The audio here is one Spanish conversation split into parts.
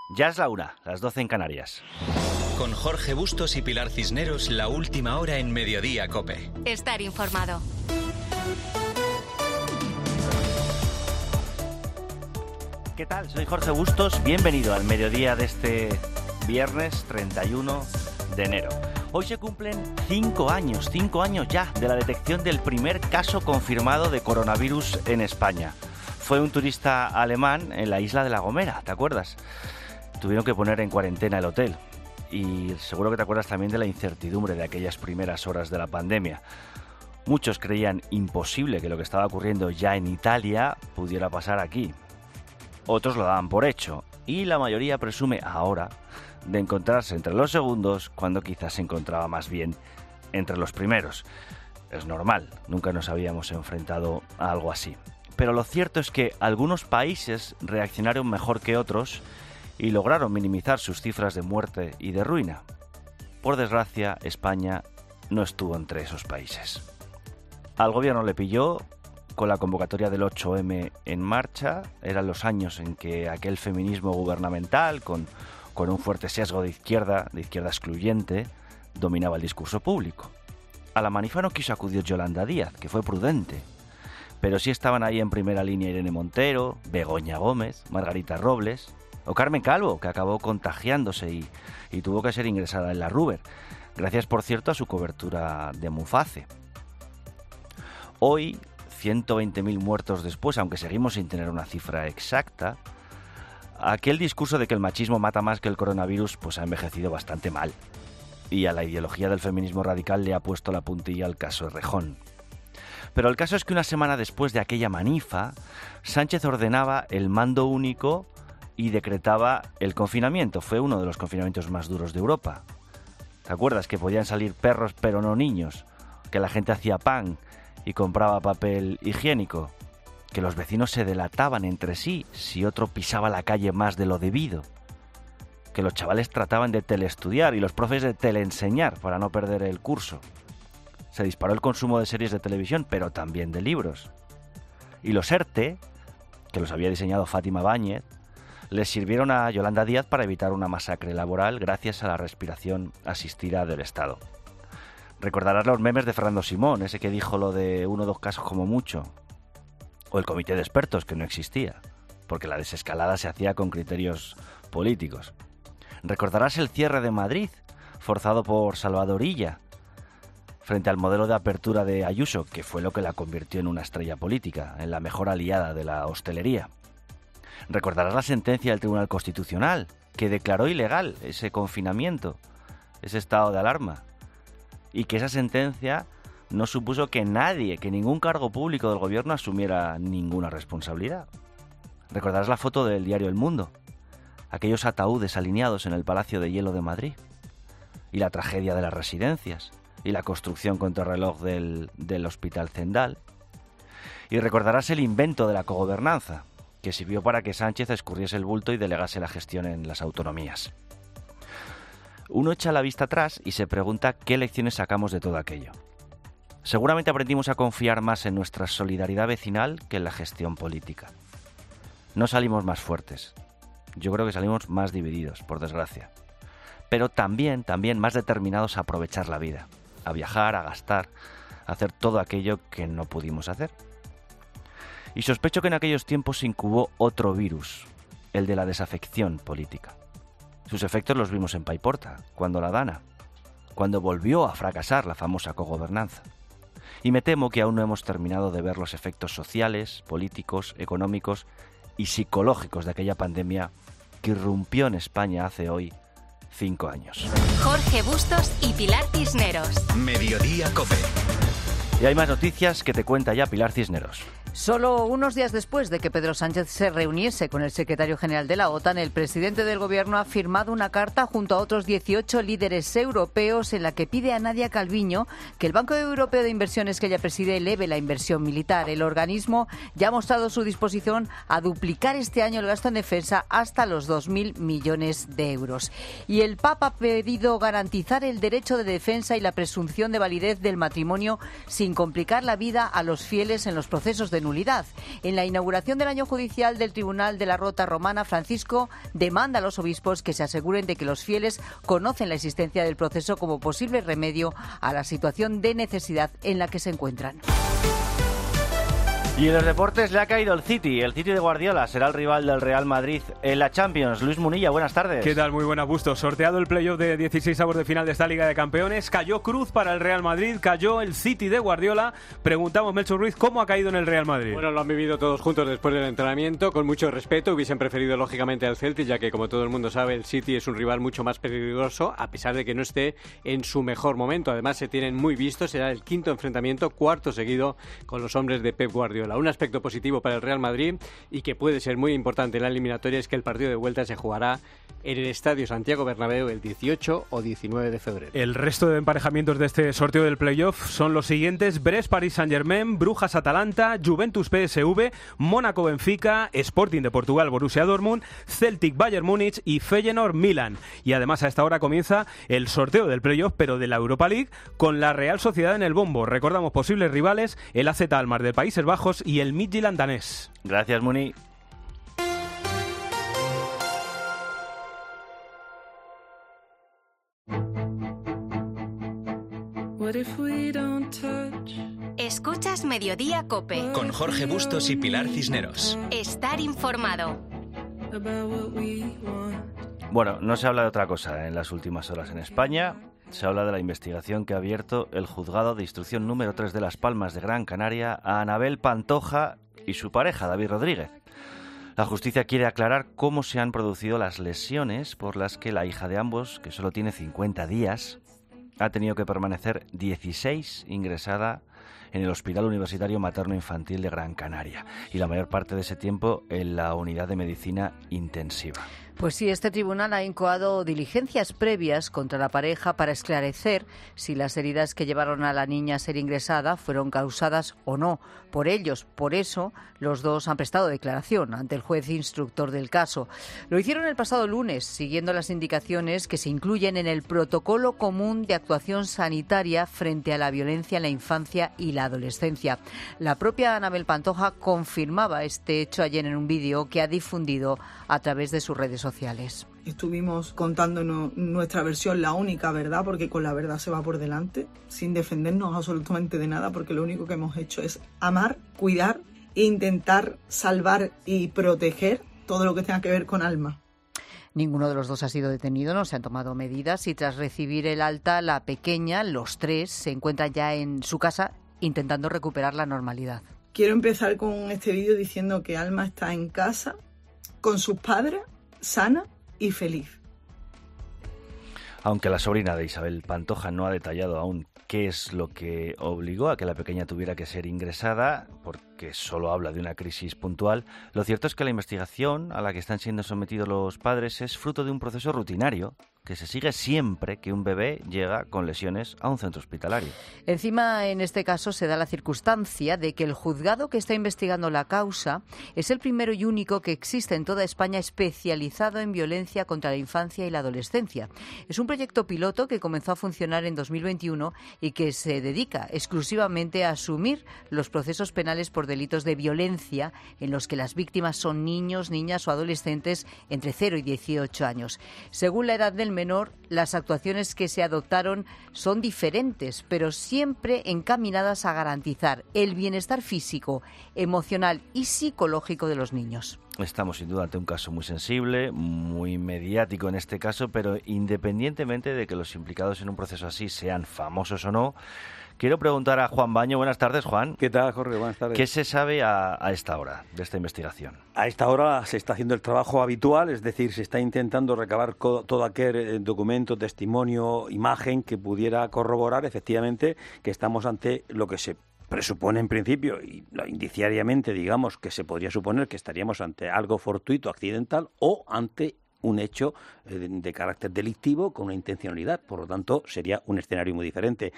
Ya es la 1, las 12 en Canarias. Con Jorge Bustos y Pilar Cisneros, la última hora en Mediodía COPE. Estar informado. ¿Qué tal? Soy Jorge Bustos. Bienvenido al mediodía de este viernes 31 de enero. Hoy se cumplen 5 años ya de la detección del primer caso confirmado de coronavirus en España. Fue un turista alemán en la isla de La Gomera, ¿te acuerdas? Tuvieron que poner en cuarentena el hotel. Y seguro que te acuerdas también de la incertidumbre de aquellas primeras horas de la pandemia. Muchos creían imposible que lo que estaba ocurriendo ya en Italia pudiera pasar aquí. Otros lo daban por hecho. Y la mayoría presume ahora de encontrarse entre los segundos cuando quizás se encontraba más bien entre los primeros. Es normal, nunca nos habíamos enfrentado a algo así. Pero lo cierto es que algunos países reaccionaron mejor que otros y lograron minimizar sus cifras de muerte y de ruina. Por desgracia, España no estuvo entre esos países. Al gobierno le pilló con la convocatoria del 8M en marcha. Eran los años en que aquel feminismo gubernamental, con un fuerte sesgo de izquierda excluyente, dominaba el discurso público. A la manifa no quiso acudir Yolanda Díaz, que fue prudente. Pero sí estaban ahí en primera línea Irene Montero, Begoña Gómez, Margarita Robles o Carmen Calvo, que acabó contagiándose y tuvo que ser ingresada en la Ruber, gracias por cierto a su cobertura de Muface. Hoy, 120.000 muertos después, aunque seguimos sin tener una cifra exacta, aquel discurso de que el machismo mata más que el coronavirus pues ha envejecido bastante mal. Y a la ideología del feminismo radical le ha puesto la puntilla al caso Errejón. Pero el caso es que una semana después de aquella manifa, Sánchez ordenaba el mando único y decretaba el confinamiento. Fue uno de los confinamientos más duros de Europa. ¿Te acuerdas que podían salir perros pero no niños? Que la gente hacía pan y compraba papel higiénico. Que los vecinos se delataban entre sí si otro pisaba la calle más de lo debido. Que los chavales trataban de teleestudiar y los profes de teleenseñar para no perder el curso. Se disparó el consumo de series de televisión, pero también de libros. Y los ERTE, que los había diseñado Fátima Báñez, les sirvieron a Yolanda Díaz para evitar una masacre laboral gracias a la respiración asistida del Estado. Recordarás los memes de Fernando Simón, ese que dijo lo de 1 o 2 casos como mucho. O el comité de expertos, que no existía, porque la desescalada se hacía con criterios políticos. Recordarás el cierre de Madrid, forzado por Salvador Illa, frente al modelo de apertura de Ayuso, que fue lo que la convirtió en una estrella política, en la mejor aliada de la hostelería. Recordarás la sentencia del Tribunal Constitucional, que declaró ilegal ese confinamiento, ese estado de alarma, y que esa sentencia no supuso que nadie, que ningún cargo público del gobierno asumiera ninguna responsabilidad. Recordarás la foto del diario El Mundo, aquellos ataúdes alineados en el Palacio de Hielo de Madrid, y la tragedia de las residencias, y la construcción contrarreloj del Hospital Zendal. Y recordarás el invento de la cogobernanza, que sirvió para que Sánchez escurriese el bulto y delegase la gestión en las autonomías. Uno echa la vista atrás y se pregunta qué lecciones sacamos de todo aquello. Seguramente aprendimos a confiar más en nuestra solidaridad vecinal que en la gestión política. No salimos más fuertes. Yo creo que salimos más divididos, por desgracia. Pero también más determinados a aprovechar la vida, a viajar, a gastar, a hacer todo aquello que no pudimos hacer. Y sospecho que en aquellos tiempos se incubó otro virus, el de la desafección política. Sus efectos los vimos en Paiporta, cuando la Dana, cuando volvió a fracasar la famosa cogobernanza. Y me temo que aún no hemos terminado de ver los efectos sociales, políticos, económicos y psicológicos de aquella pandemia que irrumpió en España hace hoy 5 años. Jorge Bustos y Pilar Cisneros. Mediodía COPE. Y hay más noticias que te cuenta ya Pilar Cisneros. Solo unos días después de que Pedro Sánchez se reuniese con el secretario general de la OTAN, el presidente del gobierno ha firmado una carta junto a otros 18 líderes europeos en la que pide a Nadia Calviño que el Banco Europeo de Inversiones que ella preside eleve la inversión militar. El organismo ya ha mostrado su disposición a duplicar este año el gasto en defensa hasta los 2.000 millones de euros. Y el Papa ha pedido garantizar el derecho de defensa y la presunción de validez del matrimonio sin sin complicar la vida a los fieles en los procesos de nulidad. En la inauguración del año judicial del Tribunal de la Rota Romana, Francisco demanda a los obispos que se aseguren de que los fieles conocen la existencia del proceso como posible remedio a la situación de necesidad en la que se encuentran. Y en los deportes le ha caído el City. El City de Guardiola será el rival del Real Madrid en la Champions. Luis Munilla, buenas tardes. ¿Qué tal? Muy buenas, Bustos. Sorteado el playoff de 16avos de final de esta Liga de Campeones. Cayó Cruz para el Real Madrid, cayó el City de Guardiola. Preguntamos, Melchor Ruiz, ¿cómo ha caído en el Real Madrid? Bueno, lo han vivido todos juntos después del entrenamiento, con mucho respeto. Hubiesen preferido, lógicamente, al Celtic, ya que, como todo el mundo sabe, el City es un rival mucho más peligroso, a pesar de que no esté en su mejor momento. Además, se tienen muy vistos. Será el quinto enfrentamiento, cuarto seguido, con los hombres de Pep Guardiola. Un aspecto positivo para el Real Madrid y que puede ser muy importante en la eliminatoria es que el partido de vuelta se jugará en el Estadio Santiago Bernabéu el 18 o 19 de febrero. El resto de emparejamientos de este sorteo del playoff son los siguientes: Brest Paris Saint-Germain, Brujas Atalanta, Juventus PSV, Mónaco Benfica, Sporting de Portugal Borussia Dortmund, Celtic Bayern Múnich y Feyenoord Milan. Y además a esta hora comienza el sorteo del playoff, pero de la Europa League, con la Real Sociedad en el bombo. Recordamos posibles rivales: el AZ Alkmaar de Países Bajos y el Midtjylland danés. Gracias, Muni. Escuchas Mediodía COPE. Con Jorge Bustos y Pilar Cisneros. Estar informado. Bueno, no se habla de otra cosa en las últimas horas en España. Se habla de la investigación que ha abierto el Juzgado de Instrucción número 3 de Las Palmas de Gran Canaria a Anabel Pantoja y su pareja, David Rodríguez. La justicia quiere aclarar cómo se han producido las lesiones por las que la hija de ambos, que solo tiene 50 días, ha tenido que permanecer 16 ingresada en el Hospital Universitario Materno Infantil de Gran Canaria y la mayor parte de ese tiempo en la unidad de medicina intensiva. Pues sí, este tribunal ha incoado diligencias previas contra la pareja para esclarecer si las heridas que llevaron a la niña a ser ingresada fueron causadas o no por ellos. Por eso, los dos han prestado declaración ante el juez instructor del caso. Lo hicieron el pasado lunes, siguiendo las indicaciones que se incluyen en el Protocolo Común de Actuación Sanitaria frente a la violencia en la infancia y la adolescencia. La propia Anabel Pantoja confirmaba este hecho ayer en un vídeo que ha difundido a través de sus redes sociales. Estuvimos contándonos nuestra versión, la única verdad, porque con la verdad se va por delante, sin defendernos absolutamente de nada, porque lo único que hemos hecho es amar, cuidar e intentar salvar y proteger todo lo que tenga que ver con Alma. Ninguno de los dos ha sido detenido, no se han tomado medidas y tras recibir el alta, la pequeña, los tres, se encuentran ya en su casa intentando recuperar la normalidad. Quiero empezar con este vídeo diciendo que Alma está en casa, con sus padres, sana y feliz. Aunque la sobrina de Isabel Pantoja no ha detallado aún qué es lo que obligó a que la pequeña tuviera que ser ingresada, porque solo habla de una crisis puntual, lo cierto es que la investigación a la que están siendo sometidos los padres es fruto de un proceso rutinario que se sigue siempre que un bebé llega con lesiones a un centro hospitalario. Encima, en este caso, se da la circunstancia de que el juzgado que está investigando la causa es el primero y único que existe en toda España especializado en violencia contra la infancia y la adolescencia. Es un proyecto piloto que comenzó a funcionar en 2021 y que se dedica exclusivamente a asumir los procesos penales por delitos de violencia en los que las víctimas son niños, niñas o adolescentes entre 0 y 18 años. Según la edad del menor, las actuaciones que se adoptaron son diferentes, pero siempre encaminadas a garantizar el bienestar físico, emocional y psicológico de los niños. Estamos sin duda ante un caso muy sensible, muy mediático en este caso, pero independientemente de que los implicados en un proceso así sean famosos o no, quiero preguntar a Juan Baño. Buenas tardes, Juan. ¿Qué tal, Jorge? Buenas tardes. ¿Qué se sabe a esta hora de esta investigación? A esta hora se está haciendo el trabajo habitual, es decir, se está intentando recabar todo aquel documento, testimonio, imagen que pudiera corroborar efectivamente que estamos ante lo que se presupone en principio, y indiciariamente digamos que se podría suponer que estaríamos ante algo fortuito, accidental, o ante un hecho de carácter delictivo con una intencionalidad. Por lo tanto, sería un escenario muy diferente.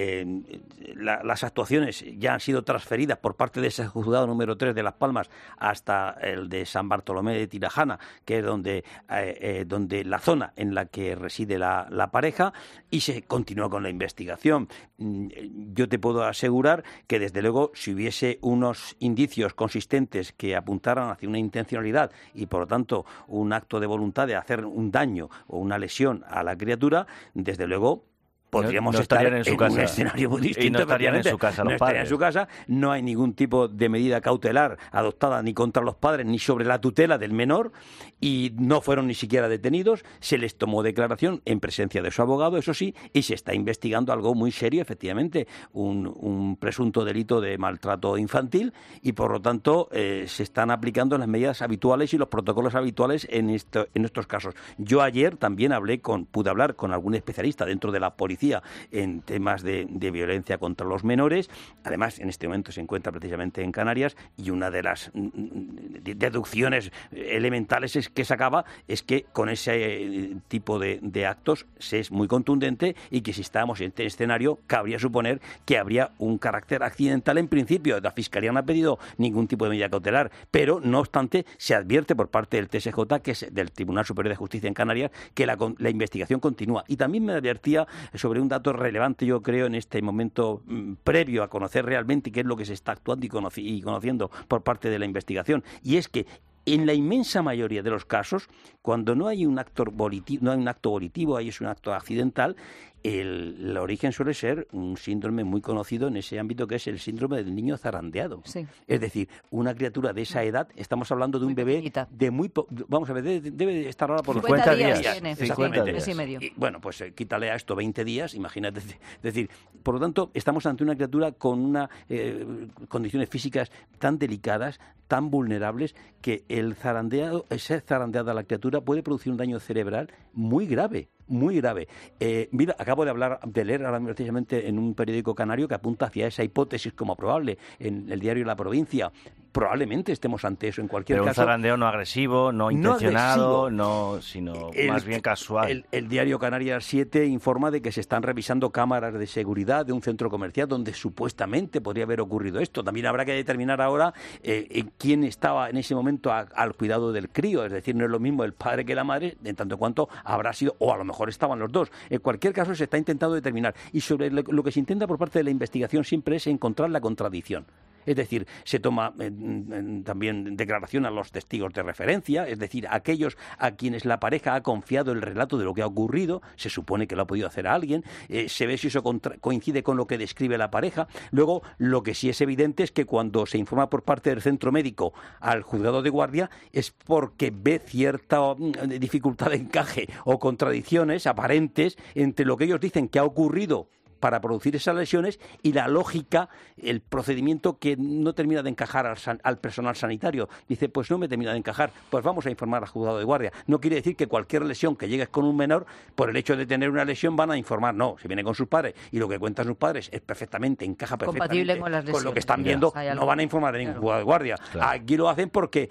Las actuaciones ya han sido transferidas por parte de ese juzgado número 3 de Las Palmas hasta el de San Bartolomé de Tirajana, que es donde la zona en la que reside la pareja, y se continúa con la investigación. Yo te puedo asegurar que, desde luego, si hubiese unos indicios consistentes que apuntaran hacia una intencionalidad y, por lo tanto, un acto de voluntad de hacer un daño o una lesión a la criatura, desde luego podríamos estar en un escenario muy distinto. Y no estarían en su casa los padres. En su casa. No hay ningún tipo de medida cautelar adoptada ni contra los padres ni sobre la tutela del menor, y no fueron ni siquiera detenidos. Se les tomó declaración en presencia de su abogado, eso sí, y se está investigando algo muy serio, efectivamente, un presunto delito de maltrato infantil, y por lo tanto se están aplicando las medidas habituales y los protocolos habituales en estos casos. Yo ayer también pude hablar con algún especialista dentro de la policía en temas de violencia contra los menores. Además, en este momento se encuentra precisamente en Canarias, y una de las deducciones elementales que sacaba es que con ese tipo de actos se es muy contundente, y que si estábamos en este escenario cabría suponer que habría un carácter accidental en principio. La Fiscalía no ha pedido ningún tipo de medida cautelar, pero no obstante se advierte por parte del TSJ, que es del Tribunal Superior de Justicia en Canarias, que la investigación continúa. Y también me advertía sobre un dato relevante, yo creo, en este momento previo a conocer realmente qué es lo que se está actuando y conociendo por parte de la investigación, y es que en la inmensa mayoría de los casos, cuando no hay un acto volitivo, ahí es un acto accidental, el origen suele ser un síndrome muy conocido en ese ámbito, que es el síndrome del niño zarandeado. Sí. Es decir, una criatura de esa edad, estamos hablando de un bebé pequeñita, de muy... vamos a ver, debe estar ahora por los 50 días. Exactamente. Mes y medio. Y, bueno, pues quítale a esto 20 días, imagínate. Es decir, por lo tanto, estamos ante una criatura con unas condiciones físicas tan delicadas, tan vulnerables, que ser zarandeada a la criatura puede producir un daño cerebral muy grave. Muy grave. Mira, acabo de leer ahora precisamente en un periódico canario que apunta hacia esa hipótesis como probable en el diario La Provincia. Probablemente estemos ante eso en cualquier caso. Pero un zarandeo no agresivo, no intencionado, sino más bien casual. El diario Canarias 7 informa de que se están revisando cámaras de seguridad de un centro comercial donde supuestamente podría haber ocurrido esto. También habrá que determinar ahora quién estaba en ese momento al cuidado del crío. Es decir, no es lo mismo el padre que la madre, en tanto cuanto habrá sido, o a lo mejor estaban los dos. En cualquier caso, se está intentando determinar. Y sobre lo que se intenta por parte de la investigación siempre es encontrar la contradicción. Es decir, se toma también declaración a los testigos de referencia, es decir, a aquellos a quienes la pareja ha confiado el relato de lo que ha ocurrido, se supone que lo ha podido hacer a alguien, se ve si eso coincide con lo que describe la pareja. Luego, lo que sí es evidente es que cuando se informa por parte del centro médico al juzgado de guardia es porque ve cierta dificultad de encaje o contradicciones aparentes entre lo que ellos dicen que ha ocurrido para producir esas lesiones y la lógica, el procedimiento que no termina de encajar al personal sanitario. Dice, pues no me termina de encajar, pues vamos a informar al juzgado de guardia. No quiere decir que cualquier lesión que llegues con un menor, por el hecho de tener una lesión van a informar. No, si viene con sus padres y lo que cuentan sus padres es encaja perfectamente con lo que están viendo, no van a informar en ningún juzgado de guardia. Claro. Aquí lo hacen porque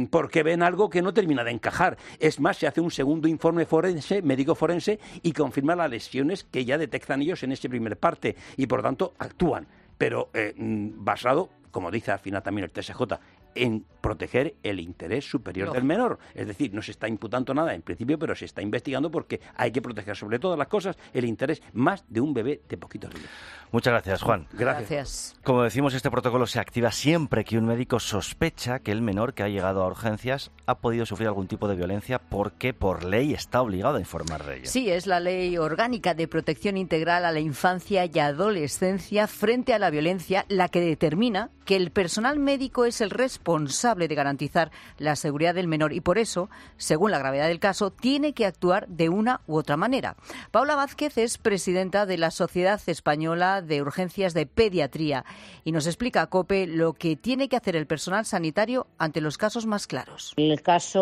ven algo que no termina de encajar. Es más, se hace un segundo informe médico forense, y confirma las lesiones que ya detectan ellos en ese primer parte, y por lo tanto actúan, pero basado, como dice al final también el TSJ, en proteger el interés superior del menor. Es decir, no se está imputando nada en principio, pero se está investigando porque hay que proteger sobre todas las cosas el interés más de un bebé de poquitos días. Muchas gracias, Juan. Gracias. Como decimos, este protocolo se activa siempre que un médico sospecha que el menor que ha llegado a urgencias ha podido sufrir algún tipo de violencia, porque por ley está obligado a informar de ello. Sí, es la Ley Orgánica de Protección Integral a la Infancia y Adolescencia frente a la Violencia la que determina que el personal médico es el responsable de garantizar la seguridad del menor, y por eso, según la gravedad del caso, tiene que actuar de una u otra manera. Paula Vázquez es presidenta de la Sociedad Española de Urgencias de Pediatría y nos explica a COPE lo que tiene que hacer el personal sanitario ante los casos más claros. El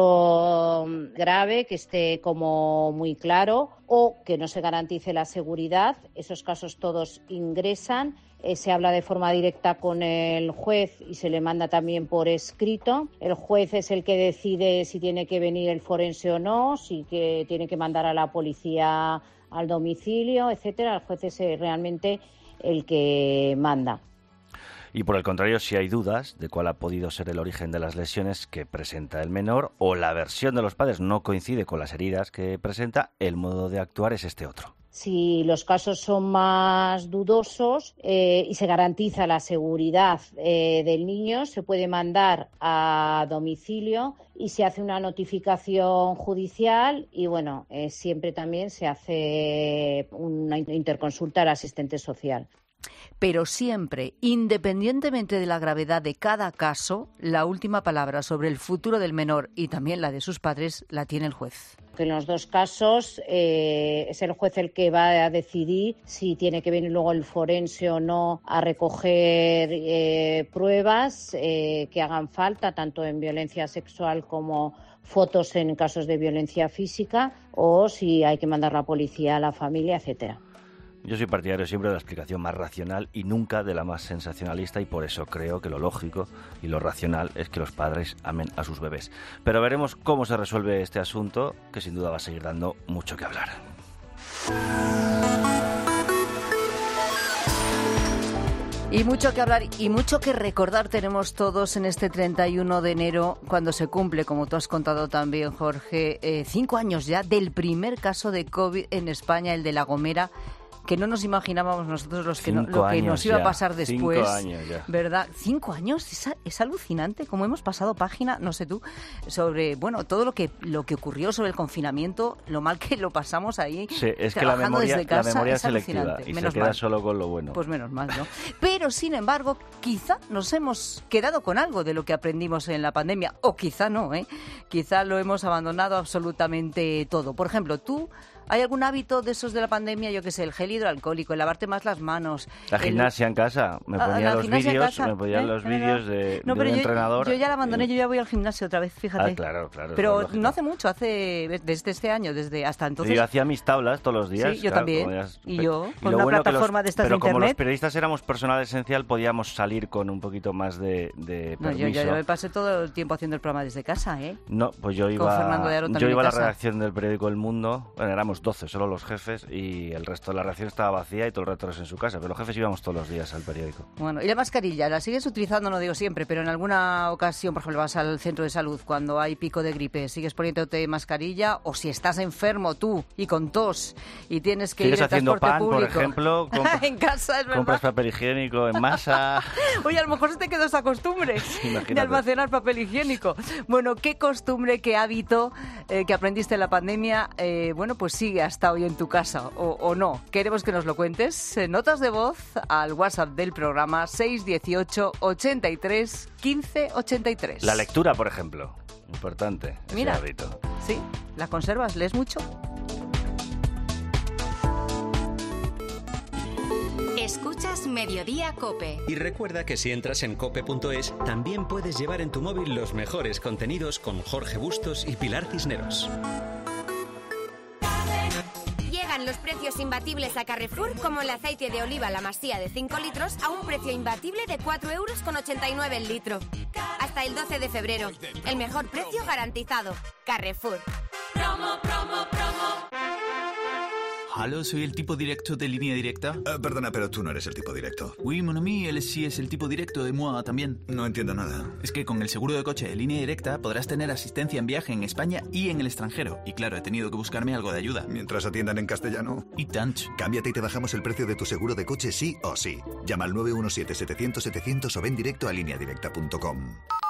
caso grave, que esté como muy claro, o que no se garantice la seguridad, esos casos todos ingresan se habla de forma directa con el juez y se le manda también por escrito. El juez es el que decide si tiene que venir el forense o no, si que tiene que mandar a la policía al domicilio, etcétera. El juez es realmente el que manda. Y por el contrario, si hay dudas de cuál ha podido ser el origen de las lesiones que presenta el menor o la versión de los padres no coincide con las heridas que presenta, el modo de actuar es este otro. Si los casos son más dudosos y se garantiza la seguridad del niño, se puede mandar a domicilio y se hace una notificación judicial y, bueno, siempre también se hace una interconsulta al asistente social. Pero siempre, independientemente de la gravedad de cada caso, la última palabra sobre el futuro del menor y también la de sus padres la tiene el juez. En los dos casos es el juez el que va a decidir si tiene que venir luego el forense o no a recoger pruebas que hagan falta, tanto en violencia sexual como fotos en casos de violencia física, o si hay que mandar a la policía a la familia, etcétera. Yo soy partidario siempre de la explicación más racional y nunca de la más sensacionalista, y por eso creo que lo lógico y lo racional es que los padres amen a sus bebés. Pero veremos cómo se resuelve este asunto, que sin duda va a seguir dando mucho que hablar. Y mucho que hablar y mucho que recordar tenemos todos en este 31 de enero, cuando se cumple, como tú has contado también, Jorge, 5 años ya del primer caso de COVID en España, el de La Gomera, que no nos imaginábamos nosotros lo que nos iba a pasar después. 5 años ya. ¿Verdad? 5 años, es alucinante cómo hemos pasado página, no sé tú, sobre, bueno, todo lo que ocurrió sobre el confinamiento, lo mal que lo pasamos ahí. Sí, es que la memoria es selectiva y menos se queda mal. solo con lo bueno. Pues menos mal, ¿no? Pero, sin embargo, quizá nos hemos quedado con algo de lo que aprendimos en la pandemia, o quizá no, ¿eh? Quizá lo hemos abandonado absolutamente todo. Por ejemplo, tú... ¿Hay algún hábito de esos de la pandemia? Yo qué sé, el gel hidroalcohólico, el lavarte más las manos. La gimnasia en casa. Me ponía los vídeos de un entrenador. Yo ya la abandoné, yo ya voy al gimnasio otra vez, fíjate. Ah, claro. Pero no hace mucho, desde este año, desde hasta entonces. Yo hacía mis tablas todos los días. Sí, yo también. Y yo, con una plataforma de estas de internet. Pero como los periodistas éramos personal esencial, podíamos salir con un poquito más de permiso. Yo me pasé todo el tiempo haciendo el programa desde casa, ¿eh? No, pues yo iba a la redacción del periódico El Mundo. Bueno, éramos 12, solo los jefes, y el resto de la redacción estaba vacía y todo el resto en su casa, pero los jefes íbamos todos los días al periódico. Bueno, ¿y la mascarilla? ¿La sigues utilizando? No digo siempre, pero en alguna ocasión, por ejemplo, vas al centro de salud cuando hay pico de gripe, ¿sigues poniéndote mascarilla? O si estás enfermo tú y con tos y tienes que ir en transporte pan, público. Por ejemplo, en casa, es verdad. Compras papel higiénico en masa. Oye, a lo mejor se te quedó esa costumbre de almacenar papel higiénico. Bueno, ¿qué costumbre, qué hábito que aprendiste en la pandemia, pues sigue hasta hoy en tu casa o no? Queremos que nos lo cuentes. Notas de voz al WhatsApp del programa 618 83 15 83. La lectura, por ejemplo. Importante. Mira, ese hábito. Sí, ¿la conservas? ¿Lees mucho? Escuchas Mediodía COPE. Y recuerda que si entras en cope.es, también puedes llevar en tu móvil los mejores contenidos con Jorge Bustos y Pilar Cisneros. Llegan los precios imbatibles a Carrefour, como el aceite de oliva La Masía de 5 litros a un precio imbatible de 4,89 € el litro. Hasta el 12 de febrero. El mejor precio garantizado. Carrefour. Promo, promo, promo. ¿Aló, soy el tipo directo de Línea Directa? Perdona, pero tú no eres el tipo directo. Oui, mon ami, él sí es el tipo directo de moi también. No entiendo nada. Es que con el seguro de coche de Línea Directa podrás tener asistencia en viaje en España y en el extranjero. Y claro, he tenido que buscarme algo de ayuda. Mientras atiendan en castellano. Y tant. Cámbiate y te bajamos el precio de tu seguro de coche sí o sí. Llama al 917-700-700 o ven directo a lineadirecta.com.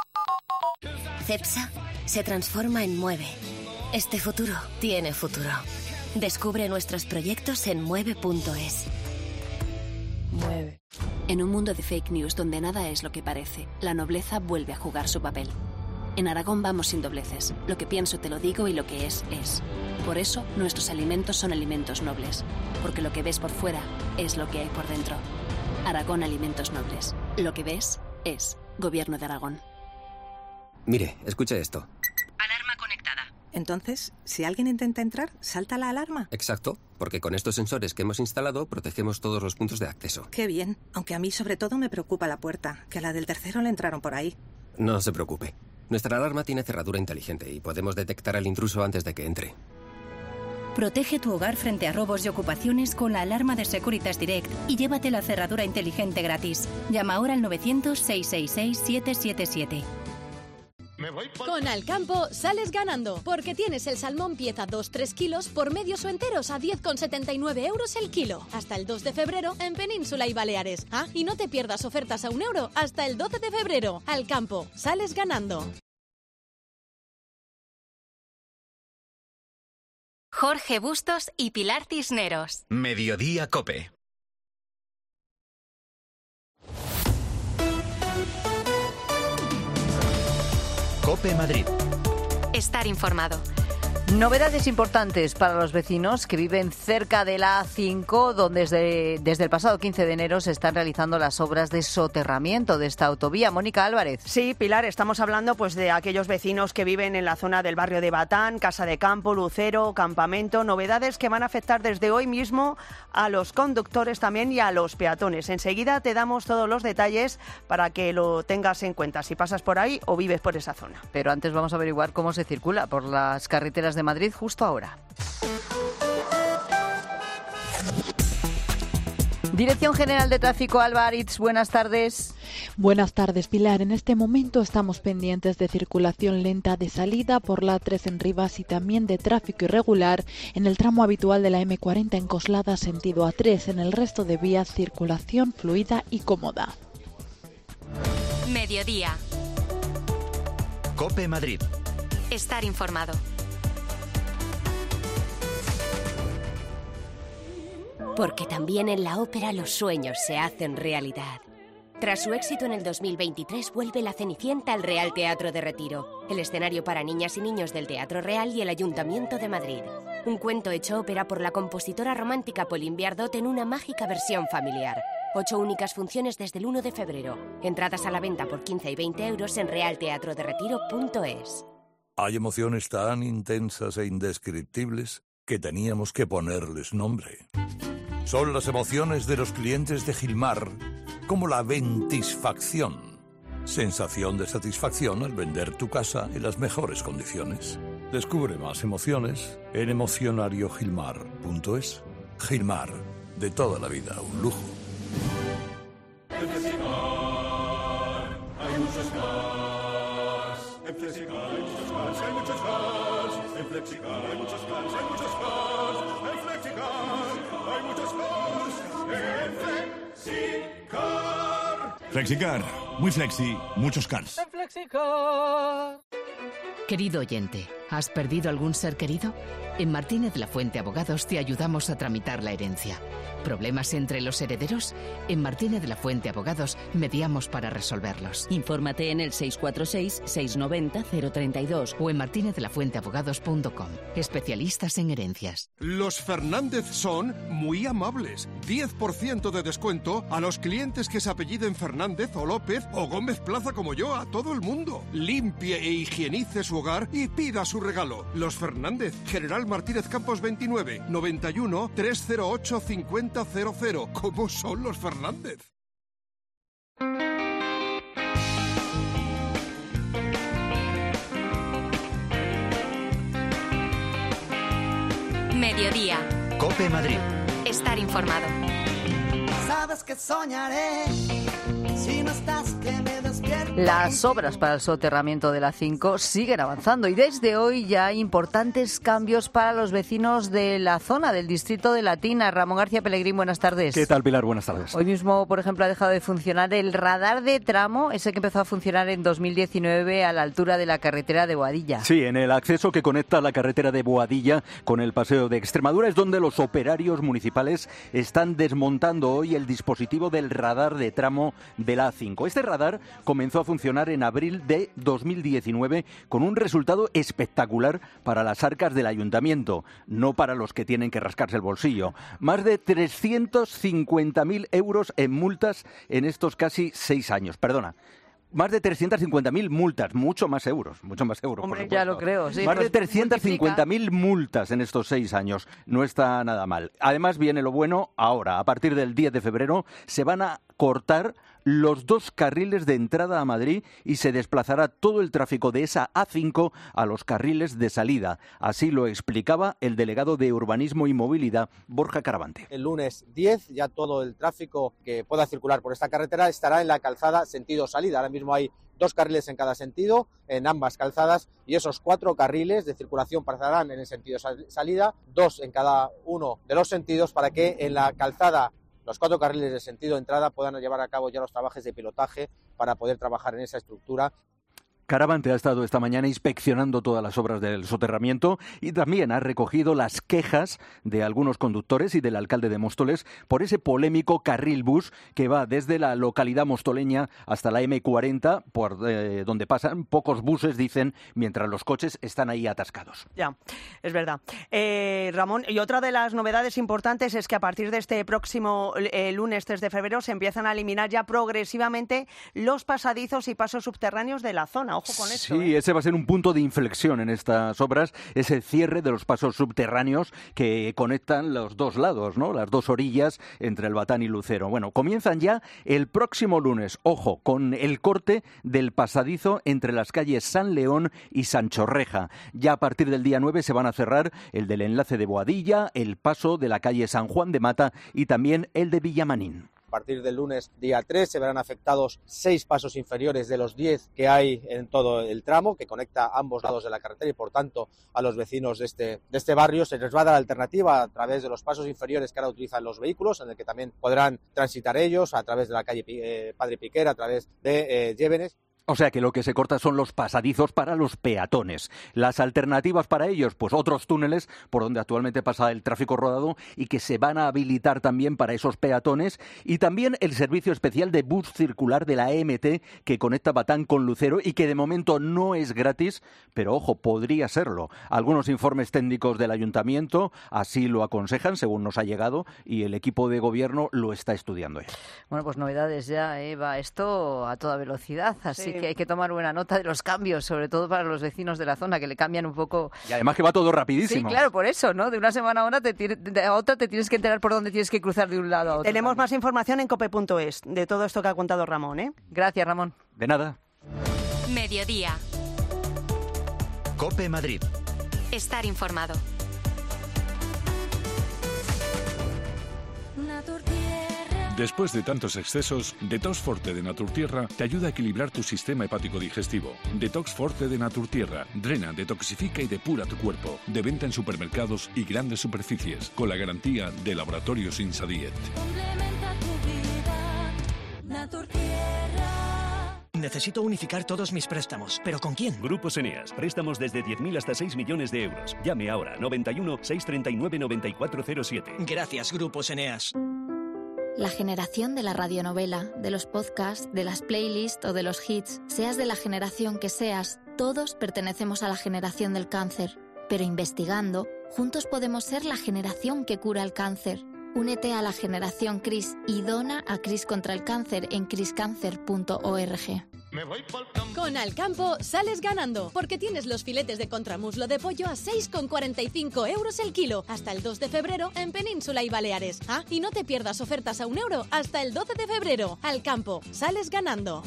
CEPSA se transforma en Mueve. Este futuro tiene futuro. Descubre nuestros proyectos en mueve.es. Mueve. En un mundo de fake news donde nada es lo que parece, la nobleza vuelve a jugar su papel. En Aragón vamos sin dobleces. Lo que pienso te lo digo y lo que es. Por eso, nuestros alimentos son alimentos nobles. Porque lo que ves por fuera es lo que hay por dentro. Aragón Alimentos Nobles. Lo que ves es. Gobierno de Aragón. Mire, escuche esto. Alarma conectada. Entonces, si alguien intenta entrar, ¿salta la alarma? Exacto. porque con estos sensores que hemos instalado protegemos todos los puntos de acceso. Qué bien, aunque a mí sobre todo me preocupa la puerta, que a la del tercero le entraron por ahí. No se preocupe. Nuestra alarma tiene cerradura inteligente y podemos detectar al intruso antes de que entre. Protege tu hogar frente a robos y ocupaciones con la alarma de Securitas Direct y llévate la cerradura inteligente gratis. Llama ahora al 900-666-777. Con Alcampo sales ganando, porque tienes el salmón pieza 2-3 kilos por medios o enteros a 10,79 € el kilo. Hasta el 2 de febrero en Península y Baleares. Ah, y no te pierdas ofertas a €1 hasta el 12 de febrero. Alcampo, sales ganando. Jorge Bustos y Pilar Cisneros. Mediodía COPE. COPE Madrid. Estar informado. Novedades importantes para los vecinos que viven cerca de la A5, donde desde el pasado 15 de enero se están realizando las obras de soterramiento de esta autovía. Mónica Álvarez. Sí, Pilar, estamos hablando pues de aquellos vecinos que viven en la zona del barrio de Batán, Casa de Campo, Lucero, Campamento. Novedades que van a afectar desde hoy mismo a los conductores también y a los peatones. Enseguida te damos todos los detalles para que lo tengas en cuenta si pasas por ahí o vives por esa zona. Pero antes vamos a averiguar cómo se circula por las carreteras de Madrid justo ahora. Dirección General de Tráfico, Alba Aritz, buenas tardes. Buenas tardes, Pilar. En este momento estamos pendientes de circulación lenta de salida por la A3 en Rivas y también de tráfico irregular en el tramo habitual de la M40 en Coslada, sentido A3. En el resto de vías, circulación fluida y cómoda. Mediodía. COPE Madrid. Estar informado. Porque también en la ópera los sueños se hacen realidad. Tras su éxito en el 2023, vuelve La Cenicienta al Real Teatro de Retiro, el escenario para niñas y niños del Teatro Real y el Ayuntamiento de Madrid. Un cuento hecho ópera por la compositora romántica Pauline Viardot en una mágica versión familiar. 8 únicas funciones desde el 1 de febrero. Entradas a la venta por 15 y 20 euros en realteatroderetiro.es. Hay emociones tan intensas e indescriptibles que teníamos que ponerles nombre. Son las emociones de los clientes de Gilmar, como la ventisfacción. Sensación de satisfacción al vender tu casa en las mejores condiciones. Descubre más emociones en emocionariogilmar.es. Gilmar, de toda la vida, un lujo. En Flexicar hay muchos cars. En Flexicar hay muchos cars, hay muchos cars. En Flexicar hay muchos cars, hay muchos cars. En Flexicar hay muchos cars. En Flexicar. Flexicar, muy flexi, muchos cars. En Flexicar. Querido oyente, ¿has perdido algún ser querido? En Martínez La Fuente Abogados te ayudamos a tramitar la herencia. ¿Problemas entre los herederos? En Martínez La Fuente Abogados mediamos para resolverlos. Infórmate en el 646-690-032 o en martinezlafuenteabogados.com. Especialistas en herencias. Los Fernández son muy amables. 10% de descuento a los clientes que se apelliden Fernández o López o Gómez Plaza como yo, a todo el mundo. Limpie e higienice su hogar y pida su regalo. Los Fernández, General Martínez Campos 29, 91 308 5000. ¿Cómo son los Fernández? Mediodía. COPE Madrid. Estar informado. Sabes que soñaré si no estás, que me despierto. Las obras para el soterramiento de la A5 siguen avanzando y desde hoy ya hay importantes cambios para los vecinos de la zona del distrito de Latina. Ramón García Pellegrín, buenas tardes. ¿Qué tal, Pilar? Buenas tardes. Hoy mismo, por ejemplo, ha dejado de funcionar el radar de tramo, ese que empezó a funcionar en 2019 a la altura de la carretera de Boadilla. Sí, en el acceso que conecta la carretera de Boadilla con el paseo de Extremadura es donde los operarios municipales están desmontando hoy el dispositivo del radar de tramo de la A5. Este radar comenzó a funcionar en abril de 2019 con un resultado espectacular para las arcas del ayuntamiento, no para los que tienen que rascarse el bolsillo. Más de 350.000 euros en multas en estos casi 6 años. Perdona. más de 350.000 multas, mucho más euros. Hombre, ya lo creo, sí. Más pues de 350.000 multas en estos 6 años. No está nada mal. Además, viene lo bueno ahora. A partir del 10 de febrero se van a cortar los 2 carriles de entrada a Madrid y se desplazará todo el tráfico de esa A5 a los carriles de salida. Así lo explicaba el delegado de Urbanismo y Movilidad, Borja Caravante. El lunes 10 ya todo el tráfico que pueda circular por esta carretera estará en la calzada sentido salida. Ahora mismo hay 2 carriles en cada sentido, en ambas calzadas, y esos 4 carriles de circulación pasarán en el sentido salida, 2 en cada uno de los sentidos, para que en la calzada los 4 carriles de sentido entrada puedan llevar a cabo ya los trabajos de pilotaje para poder trabajar en esa estructura. Caravante ha estado esta mañana inspeccionando todas las obras del soterramiento y también ha recogido las quejas de algunos conductores y del alcalde de Móstoles por ese polémico carril bus que va desde la localidad mostoleña hasta la M40, por donde pasan pocos buses, dicen, mientras los coches están ahí atascados. Ya, es verdad. Ramón, y otra de las novedades importantes es que a partir de este próximo lunes 3 de febrero se empiezan a eliminar ya progresivamente los pasadizos y pasos subterráneos de la zona. Ojo con esto. Sí, ese va a ser un punto de inflexión en estas obras, ese cierre de los pasos subterráneos que conectan los 2 lados, ¿no? Las 2 orillas entre el Batán y Lucero. Bueno, comienzan ya el próximo lunes, ojo, con el corte del pasadizo entre las calles San León y Sanchorreja. Ya a partir del día 9 se van a cerrar el del enlace de Boadilla, el paso de la calle San Juan de Mata y también el de Villamanín. A partir del lunes día 3 se verán afectados 6 pasos inferiores de los 10 que hay en todo el tramo que conecta ambos lados de la carretera y por tanto a los vecinos de este barrio se les va a dar alternativa a través de los pasos inferiores que ahora utilizan los vehículos, en el que también podrán transitar ellos a través de la calle Padre Piquer, a través de Llévenes. O sea que lo que se corta son los pasadizos para los peatones. Las alternativas para ellos, pues otros túneles por donde actualmente pasa el tráfico rodado y que se van a habilitar también para esos peatones, y también el servicio especial de bus circular de la EMT que conecta Batán con Lucero y que de momento no es gratis, pero ojo, podría serlo. Algunos informes técnicos del ayuntamiento así lo aconsejan, según nos ha llegado, y el equipo de gobierno lo está estudiando ya. Bueno, pues novedades ya, va esto a toda velocidad, así que hay que tomar buena nota de los cambios, sobre todo para los vecinos de la zona, que le cambian un poco. Y además que va todo rapidísimo. Sí, claro, por eso, ¿no? De una semana a otra te tienes que enterar por dónde tienes que cruzar de un lado a otro. Tenemos también más información en cope.es de todo esto que ha contado Ramón, ¿eh? Gracias, Ramón. De nada. Mediodía. COPE Madrid. Estar informado. Después de tantos excesos, Detox Forte de Naturtierra te ayuda a equilibrar tu sistema hepático digestivo. Detox Forte de Naturtierra drena, detoxifica y depura tu cuerpo. De venta en supermercados y grandes superficies, con la garantía de Laboratorios Insadiet. Complementa tu vida, Naturtierra. Necesito unificar todos mis préstamos, ¿pero con quién? Grupos Eneas, préstamos desde 10.000 hasta 6 millones de euros. Llame ahora, 91 639 9407. Gracias, Grupos Eneas. La generación de la radionovela, de los podcasts, de las playlists o de los hits, seas de la generación que seas, todos pertenecemos a la generación del cáncer. Pero investigando, juntos podemos ser la generación que cura el cáncer. Únete a la generación CRIS y dona a CRIS contra el cáncer en criscancer.org. Con Alcampo sales ganando, porque tienes los filetes de contramuslo de pollo a 6,45 euros el kilo, hasta el 2 de febrero en Península y Baleares. Ah, y no te pierdas ofertas a €1 hasta el 12 de febrero. Alcampo, sales ganando.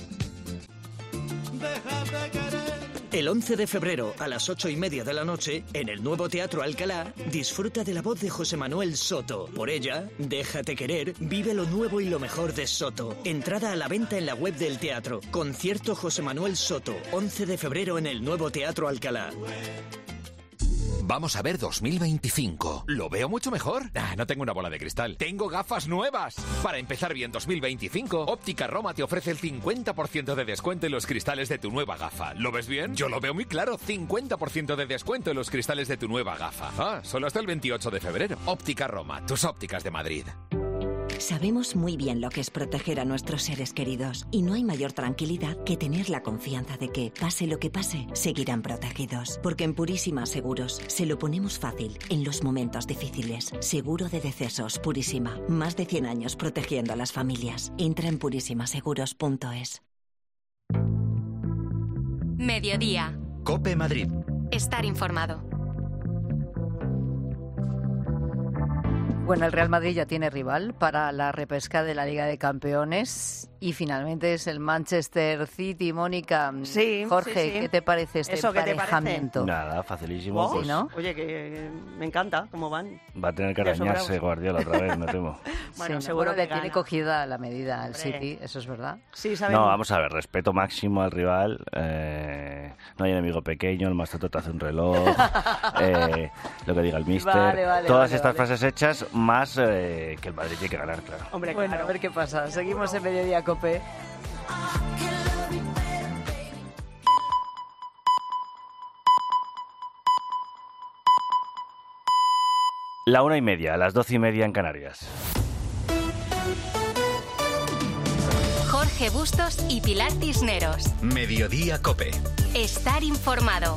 El 11 de febrero, a las 8:30 de la noche, en el nuevo Teatro Alcalá, disfruta de la voz de José Manuel Soto. Por ella, déjate querer, vive lo nuevo y lo mejor de Soto. Entrada a la venta en la web del teatro. Concierto José Manuel Soto, 11 de febrero en el nuevo Teatro Alcalá. Vamos a ver 2025. ¿Lo veo mucho mejor? No tengo una bola de cristal. ¡Tengo gafas nuevas! Para empezar bien 2025, Óptica Roma te ofrece el 50% de descuento en los cristales de tu nueva gafa. ¿Lo ves bien? Yo lo veo muy claro. 50% de descuento en los cristales de tu nueva gafa. Solo hasta el 28 de febrero. Óptica Roma, tus ópticas de Madrid. Sabemos muy bien lo que es proteger a nuestros seres queridos y no hay mayor tranquilidad que tener la confianza de que, pase lo que pase, seguirán protegidos. Porque en Purísima Seguros se lo ponemos fácil en los momentos difíciles. Seguro de decesos Purísima. Más de 100 años protegiendo a las familias. Entra en purísimaseguros.es. Mediodía. COPE Madrid. Estar informado. Bueno, el Real Madrid ya tiene rival para la repesca de la Liga de Campeones y finalmente es el Manchester City. Mónica, sí, Jorge, sí. ¿qué te parece este emparejamiento? Nada, facilísimo. ¿Oh? Pues, ¿no? Oye, que me encanta cómo van. Va a tener que arañarse Guardiola otra vez, me temo. Bueno, sí, seguro que le tiene cogida la medida al Hombre. City, eso es verdad. Sí, sabemos. No, vamos a ver, respeto máximo al rival. No hay enemigo pequeño, el más tonto te hace un reloj. Lo que diga el míster. Todas estas frases hechas, más que el Madrid tiene que ganar, claro. Hombre, bueno, claro. a ver qué pasa. Seguimos en Mediodía COPE. La 1:30, las 12:30 en Canarias. Jorge Bustos y Pilar Cisneros. Mediodía COPE. Estar informado.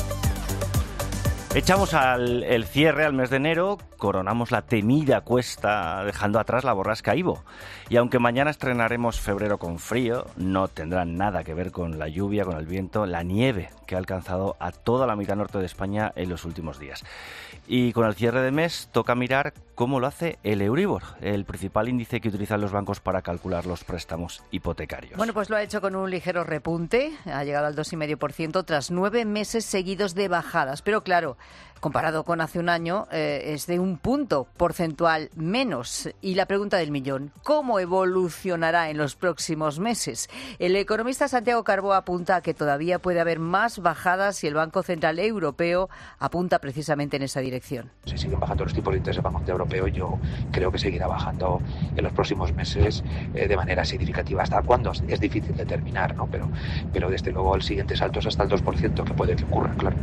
Echamos el cierre al mes de enero, coronamos la temida cuesta, dejando atrás la borrasca Ivo. Y aunque mañana estrenaremos febrero con frío, no tendrá nada que ver con la lluvia, con el viento, la nieve que ha alcanzado a toda la mitad norte de España en los últimos días. Y con el cierre de mes toca mirar cómo lo hace el Euribor, el principal índice que utilizan los bancos para calcular los préstamos hipotecarios. Bueno, pues lo ha hecho con un ligero repunte, ha llegado al 2,5% tras 9 meses seguidos de bajadas. Pero claro, comparado con hace un año, es de un punto porcentual menos. Y la pregunta del millón, ¿cómo evolucionará en los próximos meses? El economista Santiago Carbó apunta a que todavía puede haber más bajadas y el Banco Central Europeo apunta precisamente en esa dirección. Si siguen bajando los tipos de interés del Banco Central Europeo, yo creo que seguirá bajando en los próximos meses de manera significativa. ¿Hasta cuándo? Es difícil determinar, ¿no? Pero desde luego el siguiente salto es hasta el 2%, que puede que ocurra, claro.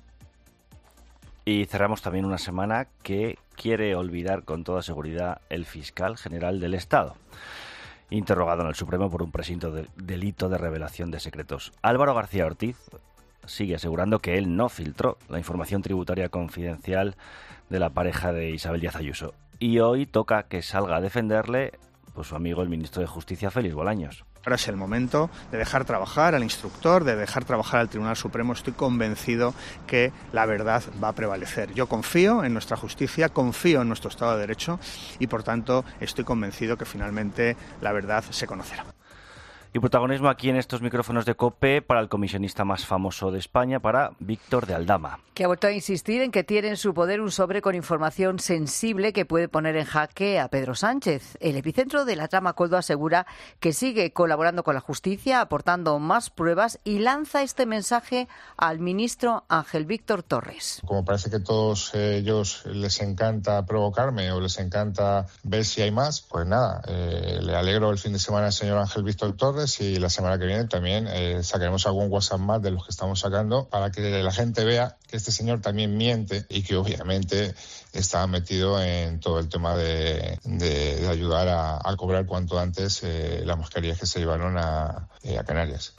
Y cerramos también una semana que quiere olvidar con toda seguridad el fiscal general del Estado, interrogado en el Supremo por un presunto delito de revelación de secretos. Álvaro García Ortiz sigue asegurando que él no filtró la información tributaria confidencial de la pareja de Isabel Díaz Ayuso. Y hoy toca que salga a defenderle pues su amigo el ministro de Justicia, Félix Bolaños. Ahora es el momento de dejar trabajar al instructor, de dejar trabajar al Tribunal Supremo. Estoy convencido que la verdad va a prevalecer. Yo confío en nuestra justicia, confío en nuestro Estado de Derecho y, por tanto, estoy convencido que finalmente la verdad se conocerá. Y protagonismo aquí en estos micrófonos de COPE para el comisionista más famoso de España, para Víctor de Aldama. Que ha vuelto a insistir en que tiene en su poder un sobre con información sensible que puede poner en jaque a Pedro Sánchez. El epicentro de la trama Koldo asegura que sigue colaborando con la justicia, aportando más pruebas y lanza este mensaje al ministro Ángel Víctor Torres. Como parece que a todos ellos les encanta provocarme o les encanta ver si hay más, pues nada, le alegro el fin de semana al señor Ángel Víctor Torres y la semana que viene también sacaremos algún WhatsApp más de los que estamos sacando para que la gente vea que este señor también miente y que obviamente está metido en todo el tema de ayudar a cobrar cuanto antes las mascarillas que se llevaron a Canarias.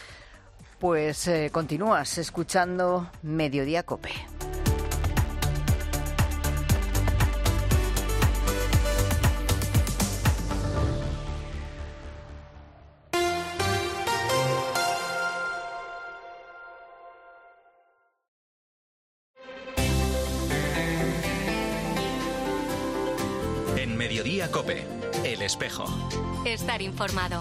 Pues continúas escuchando Mediodía COPE. Mediodía COPE, El Espejo. Estar informado.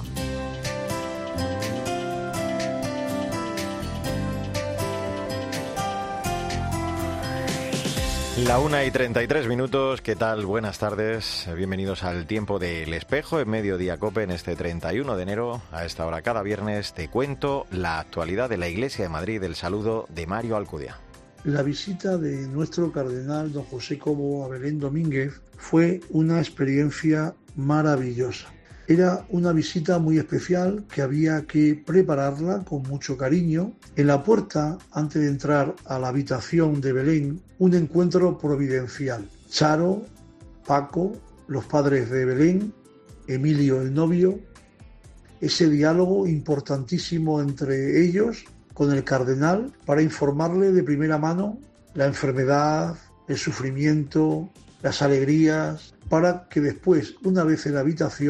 La 1:33, ¿qué tal? Buenas tardes, bienvenidos al tiempo del Espejo en Mediodía COPE en este 31 de enero. A esta hora cada viernes te cuento la actualidad de la Iglesia de Madrid. El saludo de Mario Alcudia. La visita de nuestro cardenal don José Cobo a Belén Domínguez fue una experiencia maravillosa. Era una visita muy especial que había que prepararla con mucho cariño. En la puerta, antes de entrar a la habitación de Belén, un encuentro providencial. Charo, Paco, los padres de Belén, Emilio el novio, ese diálogo importantísimo entre ellos con el cardenal para informarle de primera mano la enfermedad, el sufrimiento, las alegrías, para que después, una vez en la habitación,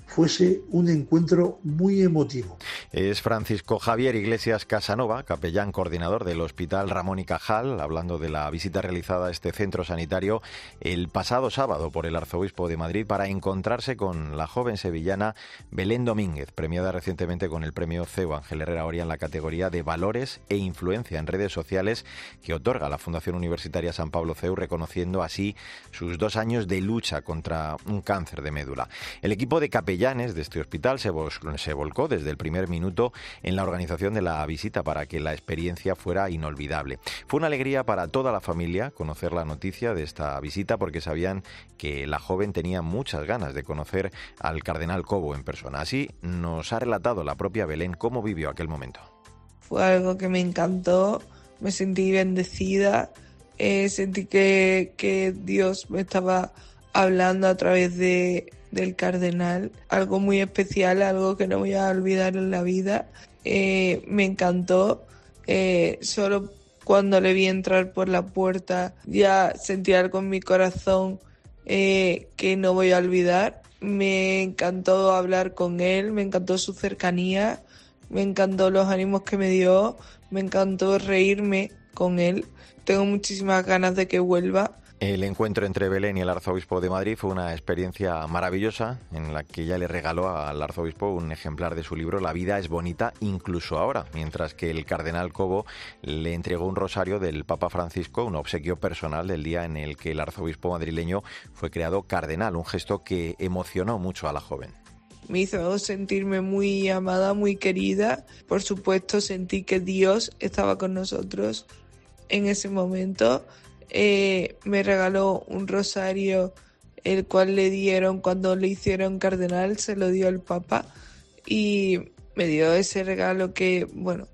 fuese un encuentro muy emotivo. Es Francisco Javier Iglesias Casanova, capellán coordinador del Hospital Ramón y Cajal, hablando de la visita realizada a este centro sanitario el pasado sábado por el arzobispo de Madrid para encontrarse con la joven sevillana Belén Domínguez, premiada recientemente con el premio CEU Ángel Herrera Oria en la categoría de Valores e Influencia en Redes Sociales que otorga la Fundación Universitaria San Pablo CEU, reconociendo así sus 2 años de lucha contra un cáncer de médula. El equipo de capellanes de este hospital se volcó desde el primer minuto en la organización de la visita para que la experiencia fuera inolvidable. Fue una alegría para toda la familia conocer la noticia de esta visita porque sabían que la joven tenía muchas ganas de conocer al cardenal Cobo en persona. Así nos ha relatado la propia Belén cómo vivió aquel momento. Fue algo que me encantó, me sentí bendecida, sentí que Dios me estaba hablando a través del cardenal, algo muy especial, algo que no voy a olvidar en la vida. Me encantó, solo cuando le vi entrar por la puerta ya sentí algo en mi corazón que no voy a olvidar. Me encantó hablar con él, me encantó su cercanía, me encantó los ánimos que me dio, me encantó reírme con él. Tengo muchísimas ganas de que vuelva. El encuentro entre Belén y el arzobispo de Madrid fue una experiencia maravillosa en la que ella le regaló al arzobispo un ejemplar de su libro La vida es bonita incluso ahora, mientras que el cardenal Cobo le entregó un rosario del Papa Francisco, un obsequio personal del día en el que el arzobispo madrileño fue creado cardenal, un gesto que emocionó mucho a la joven. Me hizo sentirme muy amada, muy querida. Por supuesto, sentí que Dios estaba con nosotros en ese momento. Me regaló un rosario, el cual le dieron cuando le hicieron cardenal, se lo dio el Papa y me dio ese regalo que, bueno,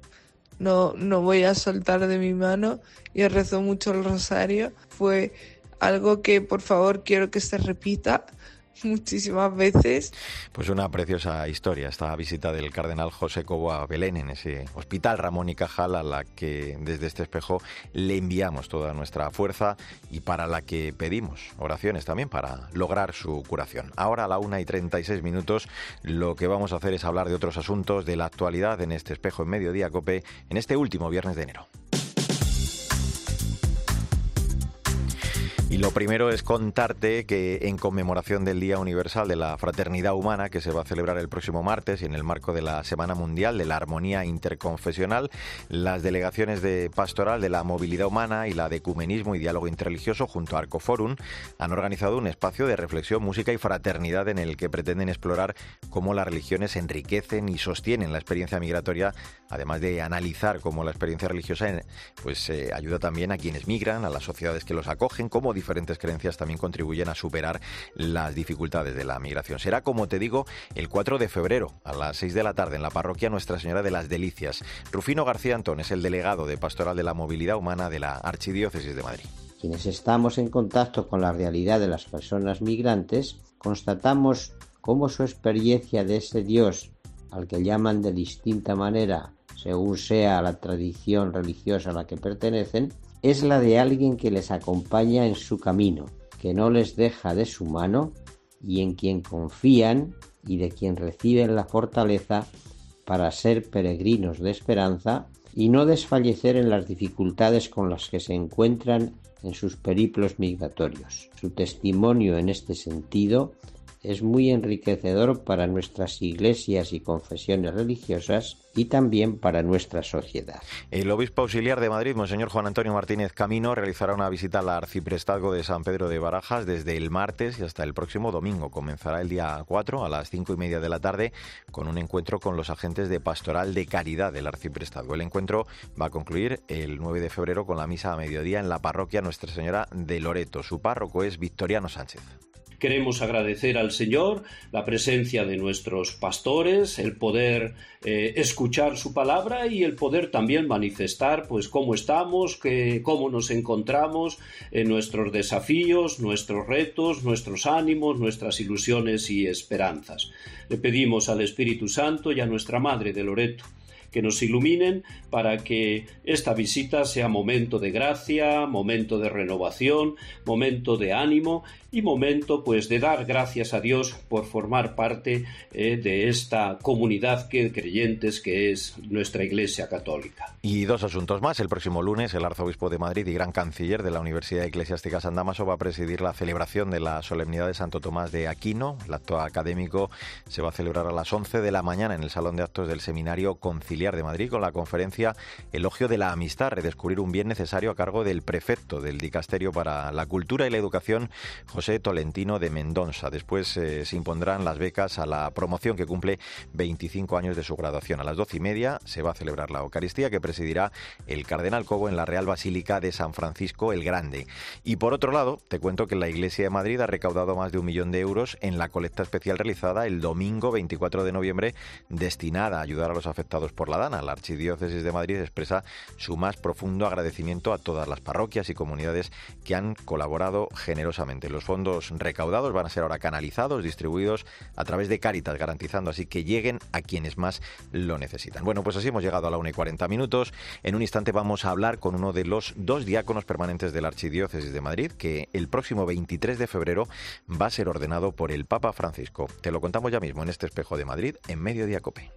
no voy a soltar de mi mano. Yo rezo mucho el rosario. Fue algo que, por favor, quiero que se repita muchísimas veces. Pues una preciosa historia esta visita del cardenal José Cobo a Belén en ese Hospital Ramón y Cajal, a la que desde este espejo le enviamos toda nuestra fuerza y para la que pedimos oraciones también para lograr su curación. Ahora a la 1:36 lo que vamos a hacer es hablar de otros asuntos de la actualidad en este espejo en Mediodía COPE en este último viernes de enero. Y lo primero es contarte que en conmemoración del Día Universal de la Fraternidad Humana, que se va a celebrar el próximo martes y en el marco de la Semana Mundial de la Armonía Interconfesional, las delegaciones de Pastoral de la Movilidad Humana y la de Ecumenismo y Diálogo Interreligioso junto a Arcoforum han organizado un espacio de reflexión, música y fraternidad en el que pretenden explorar cómo las religiones enriquecen y sostienen la experiencia migratoria, además de analizar cómo la experiencia religiosa ayuda también a quienes migran, a las sociedades que los acogen, cómo diferentes creencias también contribuyen a superar las dificultades de la migración. Será, como te digo, el 4 de febrero a las 6 de la tarde en la parroquia Nuestra Señora de las Delicias. Rufino García Antón es el delegado de Pastoral de la Movilidad Humana de la Archidiócesis de Madrid. Quienes estamos en contacto con la realidad de las personas migrantes, constatamos cómo su experiencia de ese Dios, al que llaman de distinta manera, según sea la tradición religiosa a la que pertenecen, es la de alguien que les acompaña en su camino, que no les deja de su mano y en quien confían y de quien reciben la fortaleza para ser peregrinos de esperanza y no desfallecer en las dificultades con las que se encuentran en sus periplos migratorios. Su testimonio en este sentido es muy enriquecedor para nuestras iglesias y confesiones religiosas y también para nuestra sociedad. El obispo auxiliar de Madrid, Monseñor Juan Antonio Martínez Camino, realizará una visita al arciprestazgo de San Pedro de Barajas desde el martes y hasta el próximo domingo. Comenzará el día 4 a las 5:30 de la tarde con un encuentro con los agentes de Pastoral de Caridad del arciprestazgo. El encuentro va a concluir el 9 de febrero con la misa a mediodía en la parroquia Nuestra Señora de Loreto. Su párroco es Victoriano Sánchez. Queremos agradecer al Señor la presencia de nuestros pastores, el poder escuchar su palabra y el poder también manifestar pues cómo estamos, cómo nos encontramos, nuestros desafíos, nuestros retos, nuestros ánimos, nuestras ilusiones y esperanzas. Le pedimos al Espíritu Santo y a nuestra Madre de Loreto que nos iluminen para que esta visita sea momento de gracia, momento de renovación, momento de ánimo y momento pues de dar gracias a Dios por formar parte de esta comunidad de creyentes que es nuestra Iglesia Católica. Y dos asuntos más. El próximo lunes el arzobispo de Madrid y gran canciller de la Universidad Eclesiástica San Dámaso va a presidir la celebración de la solemnidad de Santo Tomás de Aquino. El acto académico se va a celebrar a las 11 de la mañana en el Salón de Actos del Seminario Conciliar de Madrid con la conferencia Elogio de la Amistad, redescubrir un bien necesario, a cargo del prefecto del Dicasterio para la Cultura y la Educación, José Tolentino de Mendonça. Después se impondrán las becas a la promoción que cumple 25 años de su graduación. A las 12:30 se va a celebrar la Eucaristía, que presidirá el cardenal Cobo en la Real Basílica de San Francisco el Grande. Y por otro lado, te cuento que la Iglesia de Madrid ha recaudado más de 1 millón de euros en la colecta especial realizada el domingo 24 de noviembre, destinada a ayudar a los afectados por la DANA. La Archidiócesis de Madrid expresa su más profundo agradecimiento a todas las parroquias y comunidades que han colaborado generosamente. Los fondos recaudados van a ser ahora canalizados, distribuidos a través de Cáritas, garantizando así que lleguen a quienes más lo necesitan. Bueno, pues así hemos llegado a la 1:40. En un instante vamos a hablar con uno de los 2 diáconos permanentes de la Archidiócesis de Madrid, que el próximo 23 de febrero va a ser ordenado por el Papa Francisco. Te lo contamos ya mismo en este Espejo de Madrid, en Mediodía COPE.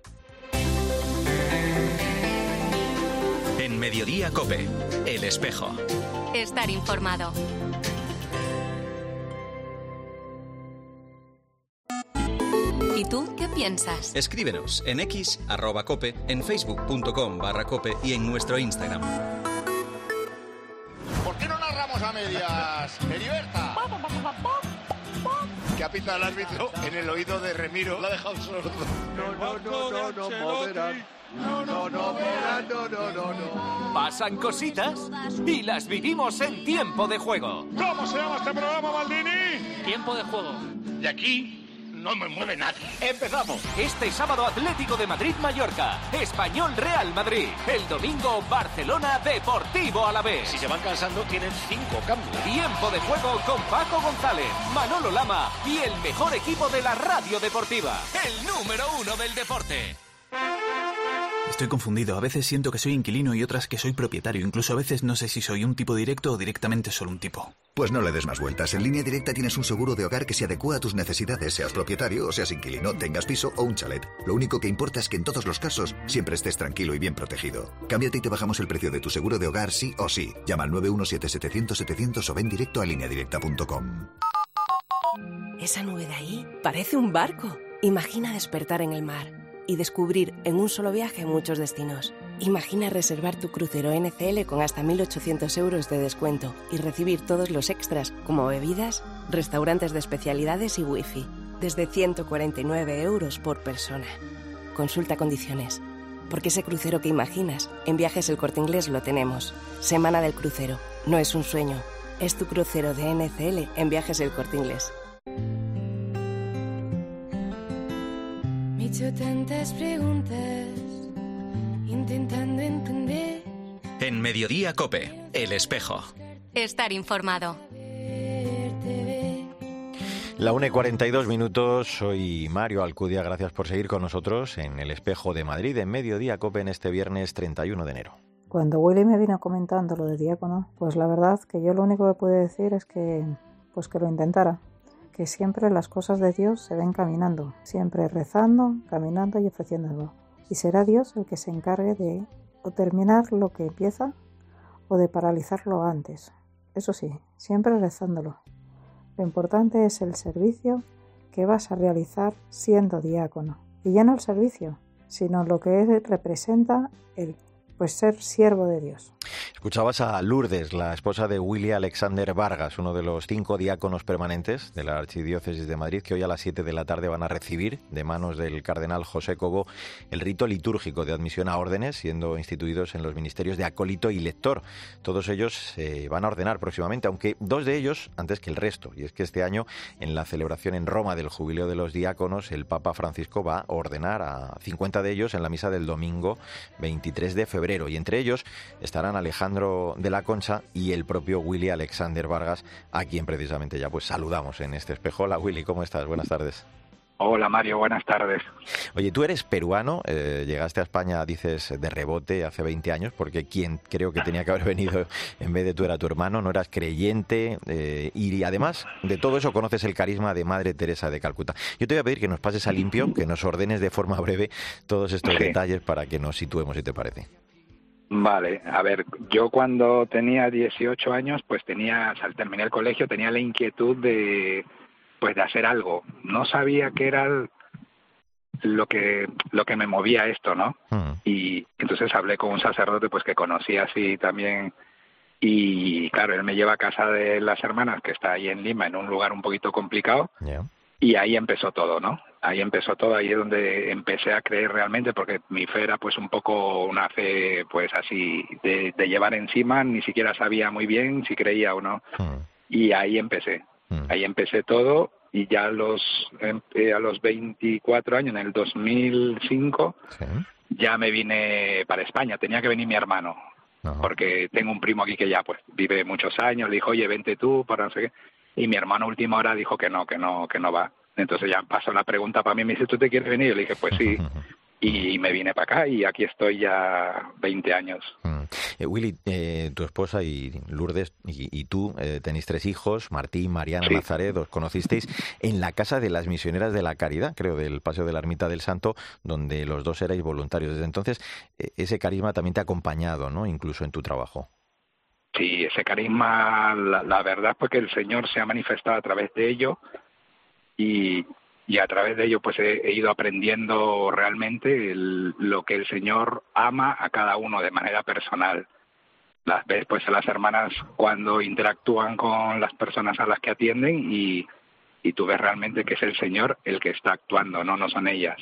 En Mediodía COPE, El Espejo. Estar informado. ¿Y tú qué piensas? Escríbenos en X, @cope, en facebook.com/cope y en nuestro Instagram. ¿Por qué no narramos a medias? ¡Heriberta! Que ha pitado el árbitro en el oído de Remiro. Lo ha dejado sordo. No. Pasan cositas y las vivimos en Tiempo de Juego. ¿Cómo se llama este programa, Maldini? Tiempo de Juego. Y aquí no me mueve nadie. ¡Empezamos! Este sábado Atlético de Madrid-Mallorca, Español Real Madrid. El domingo Barcelona Deportivo Alavés. Si se van cansando, tienen 5 cambios. Tiempo de Juego con Paco González, Manolo Lama y el mejor equipo de la radio deportiva. El número 1 del deporte. Estoy confundido. A veces siento que soy inquilino y otras que soy propietario. Incluso a veces no sé si soy un tipo directo o directamente solo un tipo. Pues no le des más vueltas. En Línea Directa tienes un seguro de hogar que se adecua a tus necesidades, seas propietario o seas inquilino, tengas piso o un chalet. Lo único que importa es que en todos los casos siempre estés tranquilo y bien protegido. Cámbiate y te bajamos el precio de tu seguro de hogar sí o sí. Llama al 917-700-700 o ven directo a lineadirecta.com. Esa nube de ahí parece un barco. Imagina despertar en el mar y descubrir en un solo viaje muchos destinos. Imagina reservar tu crucero NCL con hasta 1.800 euros de descuento y recibir todos los extras como bebidas, restaurantes de especialidades y wifi, desde 149 euros por persona. Consulta condiciones. Porque ese crucero que imaginas, en Viajes El Corte Inglés lo tenemos. Semana del crucero. No es un sueño. Es tu crucero de NCL en Viajes El Corte Inglés. Me he hecho tantas preguntas, intentando entender. En Mediodía COPE, El Espejo. Estar informado. La 1:42. Soy Mario Alcudia. Gracias por seguir con nosotros en El Espejo de Madrid, en Mediodía COPE, en este viernes 31 de enero. Cuando Willy me vino comentando lo de diácono, pues la verdad que yo lo único que pude decir es que lo intentara. Que siempre las cosas de Dios se ven caminando, siempre rezando, caminando y ofreciéndolo. Y será Dios el que se encargue de o terminar lo que empieza o de paralizarlo antes. Eso sí, siempre rezándolo. Lo importante es el servicio que vas a realizar siendo diácono. Y ya no el servicio, sino lo que representa el ser siervo de Dios. Escuchabas a Lourdes, la esposa de Willy Alexander Vargas, uno de los 5 diáconos permanentes de la Archidiócesis de Madrid, que hoy a las 7 de la tarde van a recibir de manos del cardenal José Cobo el rito litúrgico de admisión a órdenes, siendo instituidos en los ministerios de acólito y lector. Todos ellos se van a ordenar próximamente, aunque 2 de ellos antes que el resto. Y es que este año, en la celebración en Roma del Jubileo de los Diáconos, el Papa Francisco va a ordenar a 50 de ellos en la misa del domingo 23 de febrero. Y entre ellos estarán Alejandro de la Concha y el propio Willy Alexander Vargas, a quien precisamente ya saludamos en este espejo. Hola Willy, ¿cómo estás? Buenas tardes. Hola Mario, buenas tardes. Oye, tú eres peruano, llegaste a España, dices, de rebote hace 20 años, porque quien creo que tenía que haber venido en vez de tú era tu hermano, no eras creyente, y además de todo eso conoces el carisma de Madre Teresa de Calcuta. Yo te voy a pedir que nos pases a limpio, que nos ordenes de forma breve todos estos detalles para que nos situemos, si te parece. Vale, a ver, yo cuando tenía 18 años, pues al terminar el colegio, tenía la inquietud de hacer algo. No sabía qué era lo que me movía esto, ¿no? Y entonces hablé con un sacerdote pues que conocía así también, y claro, él me lleva a casa de las hermanas, que está ahí en Lima, en un lugar un poquito complicado, y ahí empezó todo, ¿no? Ahí empezó todo, ahí es donde empecé a creer realmente, porque mi fe era pues un poco una fe pues así de llevar encima, ni siquiera sabía muy bien si creía o no, y ahí empecé. Ahí empecé todo, y ya a los 24 años, en el 2005, ya me vine para España. Tenía que venir mi hermano, porque tengo un primo aquí que ya pues vive muchos años. Le dijo, oye, vente tú, para no sé qué. Y mi hermano a última hora dijo que no va. Entonces ya pasó la pregunta para mí, me dice, ¿tú te quieres venir? Yo le dije, pues sí. Y me vine para acá, y aquí estoy ya 20 años. Willy, tu esposa y Lourdes y tú tenéis 3 hijos, Martín, Mariana, Nazaret, os conocisteis en la Casa de las Misioneras de la Caridad, creo, del Paseo de la Ermita del Santo, donde los dos erais voluntarios. Desde entonces, ese carisma también te ha acompañado, ¿no? Incluso en tu trabajo. Sí, ese carisma, la verdad es que el Señor se ha manifestado a través de ello, y a través de ello pues he ido aprendiendo realmente lo que el Señor ama a cada uno de manera personal. Las ves pues a las hermanas cuando interactúan con las personas a las que atienden, y tú ves realmente que es el Señor el que está actuando, no son ellas.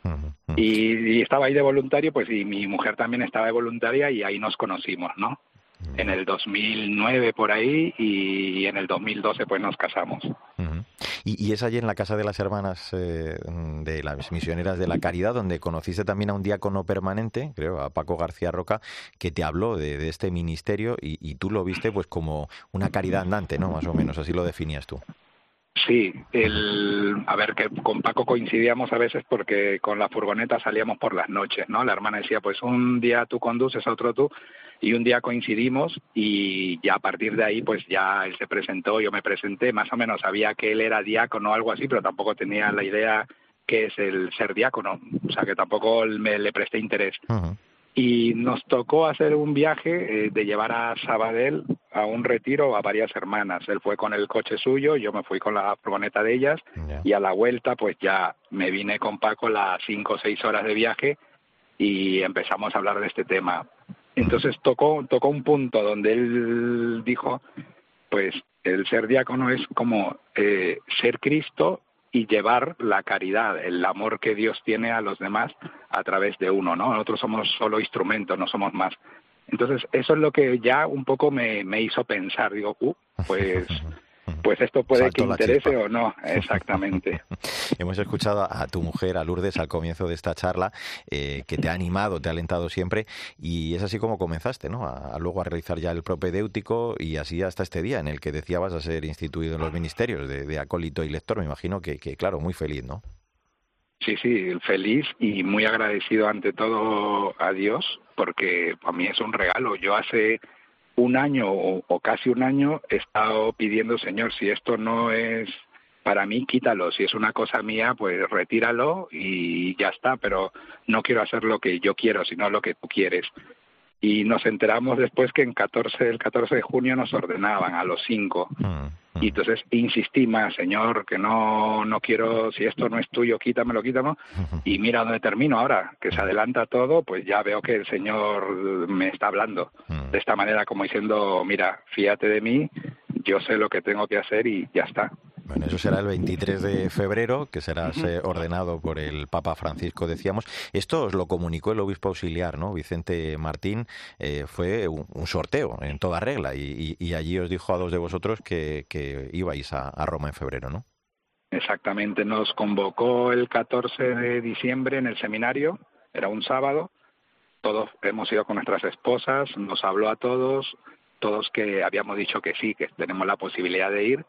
Y estaba ahí de voluntario, pues, y mi mujer también estaba de voluntaria, y ahí nos conocimos, ¿no? En el 2009 por ahí, y en el 2012 pues nos casamos. Y es allí en la Casa de las Hermanas de las Misioneras de la Caridad donde conociste también a un diácono permanente, creo, a Paco García Roca, que te habló de este ministerio, y tú lo viste pues como una caridad andante, ¿no? Más o menos, así lo definías tú. Sí, a ver, que con Paco coincidíamos a veces porque con la furgoneta salíamos por las noches, ¿no? La hermana decía, pues un día tú conduces, otro tú, y un día coincidimos, y ya a partir de ahí pues ya él se presentó, yo me presenté, más o menos sabía que él era diácono o algo así, pero tampoco tenía la idea que es el ser diácono, o sea que tampoco le presté interés. Y nos tocó hacer un viaje de llevar a Sabadell a un retiro a varias hermanas. Él fue con el coche suyo, yo me fui con la furgoneta de ellas, y a la vuelta pues ya me vine con Paco las 5 o 6 horas de viaje, y empezamos a hablar de este tema. Entonces tocó un punto donde él dijo, pues el ser diácono es como ser Cristo y llevar la caridad, el amor que Dios tiene a los demás a través de uno, ¿no? Nosotros somos solo instrumentos, no somos más. Entonces eso es lo que ya un poco me hizo pensar, digo, pues esto puede que interese o no, exactamente. Hemos escuchado a tu mujer, a Lourdes, al comienzo de esta charla, que te ha animado, te ha alentado siempre, y es así como comenzaste, ¿no? Luego a realizar ya el propedéutico, y así hasta este día en el que decías vas a ser instituido en los ministerios de acólito y lector. Me imagino que claro, muy feliz, ¿no? Sí, feliz y muy agradecido ante todo a Dios, porque para mí es un regalo. Yo hace un año o casi un año he estado pidiendo, Señor, si esto no es para mí, quítalo. Si es una cosa mía, pues retíralo y ya está. Pero no quiero hacer lo que yo quiero, sino lo que tú quieres. Y nos enteramos después que el 14 de junio nos ordenaban a los 5. Y entonces insistí más, Señor, que no quiero, si esto no es tuyo, quítamelo. Y mira dónde termino ahora, que se adelanta todo, pues ya veo que el Señor me está hablando de esta manera, como diciendo, mira, fíjate de mí, yo sé lo que tengo que hacer y ya está. Bueno, eso será el 23 de febrero, que serás ordenado por el Papa Francisco, decíamos. Esto os lo comunicó el obispo auxiliar, ¿no? Vicente Martín. Fue un sorteo en toda regla, y allí os dijo a 2 de vosotros que ibais a Roma en febrero, ¿no? Exactamente, nos convocó el 14 de diciembre en el seminario, era un sábado, todos hemos ido con nuestras esposas, nos habló a todos que habíamos dicho que sí, que tenemos la posibilidad de ir.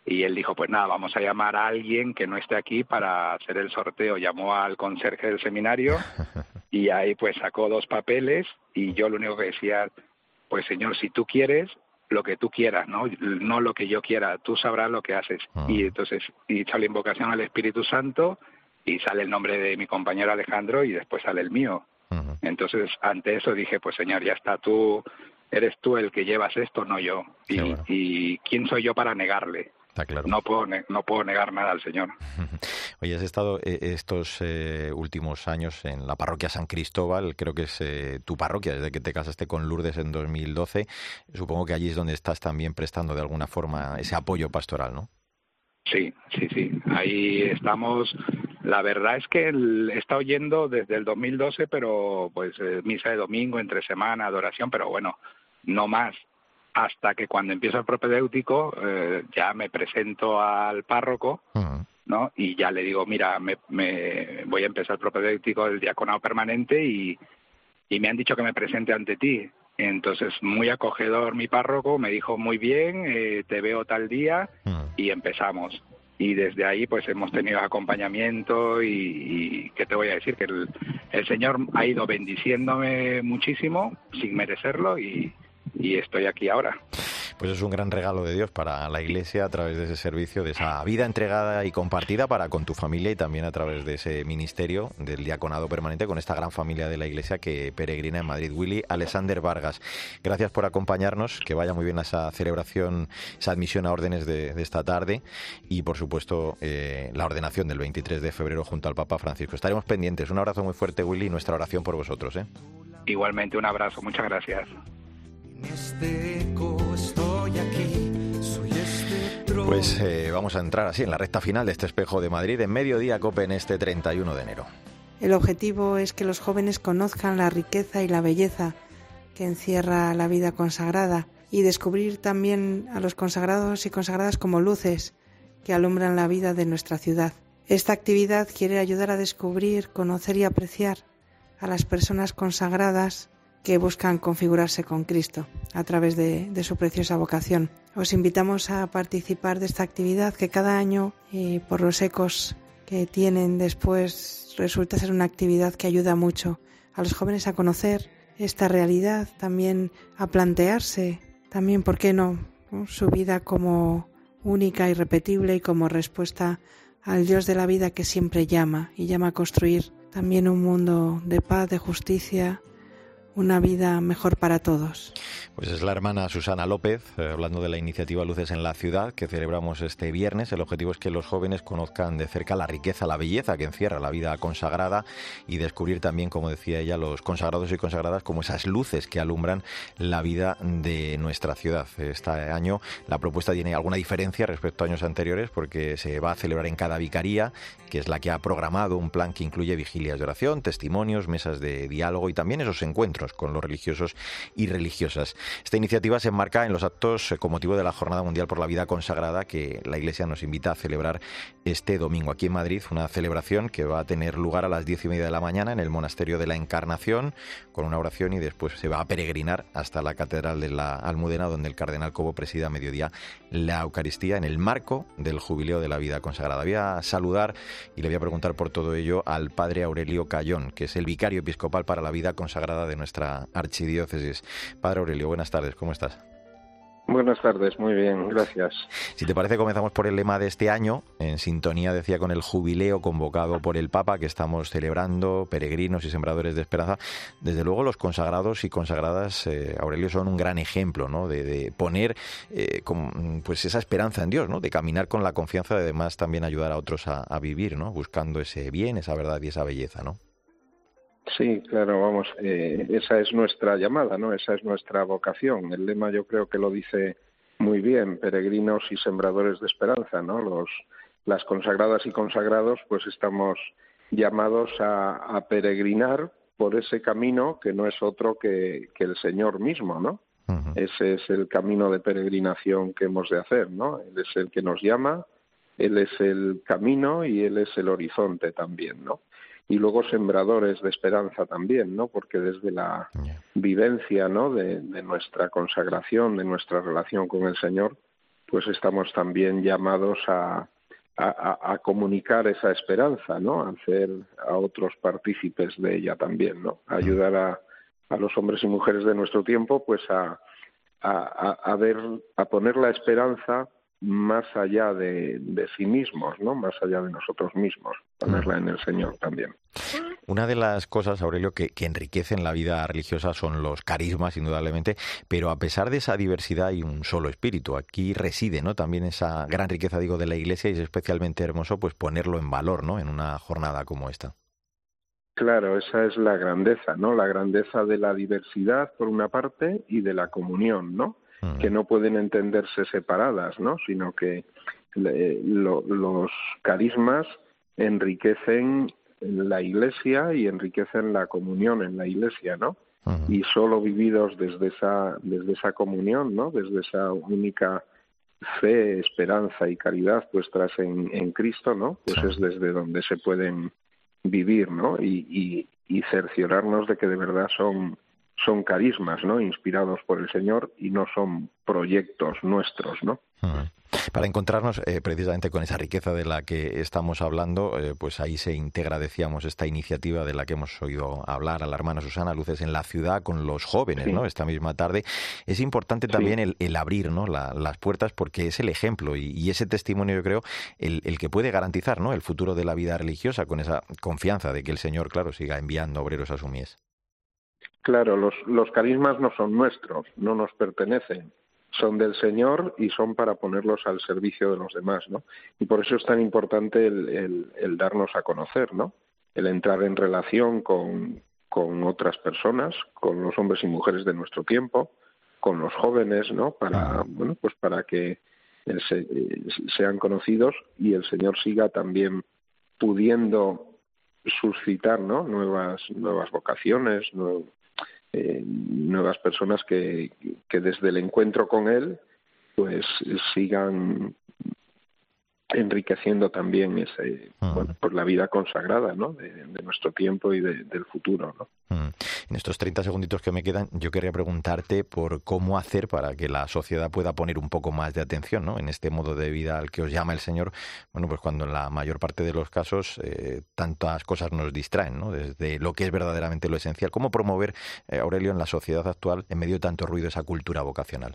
Y él dijo, pues nada, vamos a llamar a alguien que no esté aquí para hacer el sorteo. Llamó al conserje del seminario y ahí pues sacó 2 papeles y yo lo único que decía, pues señor, si tú quieres, lo que tú quieras, no lo que yo quiera, tú sabrás lo que haces. Y entonces hizo la invocación al Espíritu Santo y sale el nombre de mi compañero Alejandro y después sale el mío. Entonces, ante eso dije, pues señor, ya está, eres tú el que llevas esto, no yo. Y ¿quién soy yo para negarle? Está claro. No puedo negar nada al Señor. Oye, has estado estos últimos años en la parroquia San Cristóbal, creo que es tu parroquia, desde que te casaste con Lourdes en 2012. Supongo que allí es donde estás también prestando de alguna forma ese apoyo pastoral, ¿no? Sí. Ahí estamos. La verdad es que he estado yendo desde el 2012, pero pues misa de domingo, entre semana, adoración, pero bueno, no más. Hasta que cuando empiezo el propedéutico ya me presento al párroco, ¿no? Y ya le digo, mira, me voy a empezar el propedéutico del diaconado permanente y me han dicho que me presente ante ti. Entonces, muy acogedor mi párroco, me dijo, muy bien, te veo tal día y empezamos. Y desde ahí pues hemos tenido acompañamiento y ¿qué te voy a decir? Que el Señor ha ido bendiciéndome muchísimo sin merecerlo y estoy aquí ahora. Pues es un gran regalo de Dios para la Iglesia a través de ese servicio, de esa vida entregada y compartida para con tu familia y también a través de ese ministerio del diaconado permanente con esta gran familia de la Iglesia que peregrina en Madrid. Willy Alexander Vargas, gracias por acompañarnos, que vaya muy bien esa celebración, esa admisión a órdenes de esta tarde y por supuesto la ordenación del 23 de febrero junto al Papa Francisco. Estaremos pendientes. Un abrazo muy fuerte, Willy, y nuestra oración por vosotros. Igualmente, un abrazo, muchas gracias. Pues vamos a entrar así en la recta final de este Espejo de Madrid en Mediodía COPE en este 31 de enero. El objetivo es que los jóvenes conozcan la riqueza y la belleza que encierra la vida consagrada y descubrir también a los consagrados y consagradas como luces que alumbran la vida de nuestra ciudad. Esta actividad quiere ayudar a descubrir, conocer y apreciar a las personas consagradas que buscan configurarse con Cristo a través de su preciosa vocación. Os invitamos a participar de esta actividad que cada año, por los ecos que tienen después, resulta ser una actividad que ayuda mucho a los jóvenes a conocer esta realidad, también a plantearse, también, ¿por qué no?, su vida como única, irrepetible y como respuesta al Dios de la vida que siempre llama y llama a construir también un mundo de paz, de justicia, una vida mejor para todos. Pues es la hermana Susana López, hablando de la iniciativa Luces en la Ciudad, que celebramos este viernes. El objetivo es que los jóvenes conozcan de cerca la riqueza, la belleza que encierra la vida consagrada y descubrir también, como decía ella, los consagrados y consagradas como esas luces que alumbran la vida de nuestra ciudad. Este año la propuesta tiene alguna diferencia respecto a años anteriores porque se va a celebrar en cada vicaría, que es la que ha programado un plan que incluye vigilias de oración, testimonios, mesas de diálogo y también esos encuentros con los religiosos y religiosas. Esta iniciativa se enmarca en los actos con motivo de la Jornada Mundial por la Vida Consagrada que la Iglesia nos invita a celebrar este domingo aquí en Madrid, una celebración que va a tener lugar a las 10:30 de la mañana en el Monasterio de la Encarnación con una oración y después se va a peregrinar hasta la Catedral de la Almudena donde el Cardenal Cobo presida a mediodía la Eucaristía en el marco del Jubileo de la Vida Consagrada. Voy a saludar y le voy a preguntar por todo ello al Padre Aurelio Cayón, que es el vicario episcopal para la vida consagrada de nuestra archidiócesis. Padre Aurelio, buenas tardes, ¿cómo estás? Buenas tardes, muy bien, gracias. Si te parece, comenzamos por el lema de este año, en sintonía, decía, con el jubileo convocado por el Papa que estamos celebrando, peregrinos y sembradores de esperanza. Desde luego los consagrados y consagradas, Aurelio, son un gran ejemplo, ¿no?, de poner pues esa esperanza en Dios, ¿no?, de caminar con la confianza de además también ayudar a otros a vivir, ¿no?, buscando ese bien, esa verdad y esa belleza, ¿no? Sí, claro, vamos, esa es nuestra llamada, ¿no? Esa es nuestra vocación. El lema yo creo que lo dice muy bien, peregrinos y sembradores de esperanza, ¿no? Las consagradas y consagrados pues estamos llamados a peregrinar por ese camino que no es otro que el Señor mismo, ¿no? Uh-huh. Ese es el camino de peregrinación que hemos de hacer, ¿no? Él es el que nos llama, Él es el camino y Él es el horizonte también, ¿no? Y luego sembradores de esperanza también, ¿no? Porque desde la vivencia, ¿no?, de nuestra consagración, de nuestra relación con el Señor, pues estamos también llamados a comunicar esa esperanza, ¿no? A hacer a otros partícipes de ella también, ¿no? A ayudar a los hombres y mujeres de nuestro tiempo, pues a poner la esperanza más allá de sí mismos, ¿no? Más allá de nosotros mismos, ponerla en el Señor también. Una de las cosas, Aurelio, que enriquecen la vida religiosa son los carismas, indudablemente, pero a pesar de esa diversidad hay un solo espíritu. Aquí reside, ¿no? También esa gran riqueza, digo, de la Iglesia, y es especialmente hermoso pues ponerlo en valor, ¿no? En una jornada como esta. Claro, esa es la grandeza, ¿no? La grandeza de la diversidad, por una parte, y de la comunión, ¿no? Que no pueden entenderse separadas, ¿no? Sino que los carismas enriquecen la Iglesia y enriquecen la comunión en la Iglesia, ¿no? Y solo vividos desde esa comunión, ¿no? Desde esa única fe, esperanza y caridad puestas en Cristo, ¿no? Pues es desde donde se pueden vivir, ¿no? Y cerciorarnos de que de verdad son carismas, ¿no? Inspirados por el Señor y no son proyectos nuestros, ¿no? Para encontrarnos precisamente con esa riqueza de la que estamos hablando, pues ahí se integra, decíamos, esta iniciativa de la que hemos oído hablar a la hermana Susana, Luces en la Ciudad, con los jóvenes, ¿no? Esta misma tarde. Es importante también el abrir, ¿no? Las puertas, porque es el ejemplo y ese testimonio, yo creo, el que puede garantizar, ¿no? El futuro de la vida religiosa, con esa confianza de que el Señor, claro, siga enviando obreros a su mies. Claro, los carismas no son nuestros, no nos pertenecen. Son del Señor y son para ponerlos al servicio de los demás, ¿no? Y por eso es tan importante el darnos a conocer, ¿no? El entrar en relación con otras personas, con los hombres y mujeres de nuestro tiempo, con los jóvenes, ¿no? Para que sean conocidos y el Señor siga también pudiendo suscitar, ¿no? Nuevas vocaciones, nuevas personas que desde el encuentro con Él pues sigan enriqueciendo también pues la vida consagrada, ¿no? de nuestro tiempo y del futuro, ¿no? En estos 30 segunditos que me quedan, yo quería preguntarte por cómo hacer para que la sociedad pueda poner un poco más de atención, ¿no? En este modo de vida al que os llama el Señor, bueno, pues cuando en la mayor parte de los casos tantas cosas nos distraen, ¿no? Desde lo que es verdaderamente lo esencial. ¿Cómo promover, Aurelio, en la sociedad actual, en medio de tanto ruido, esa cultura vocacional?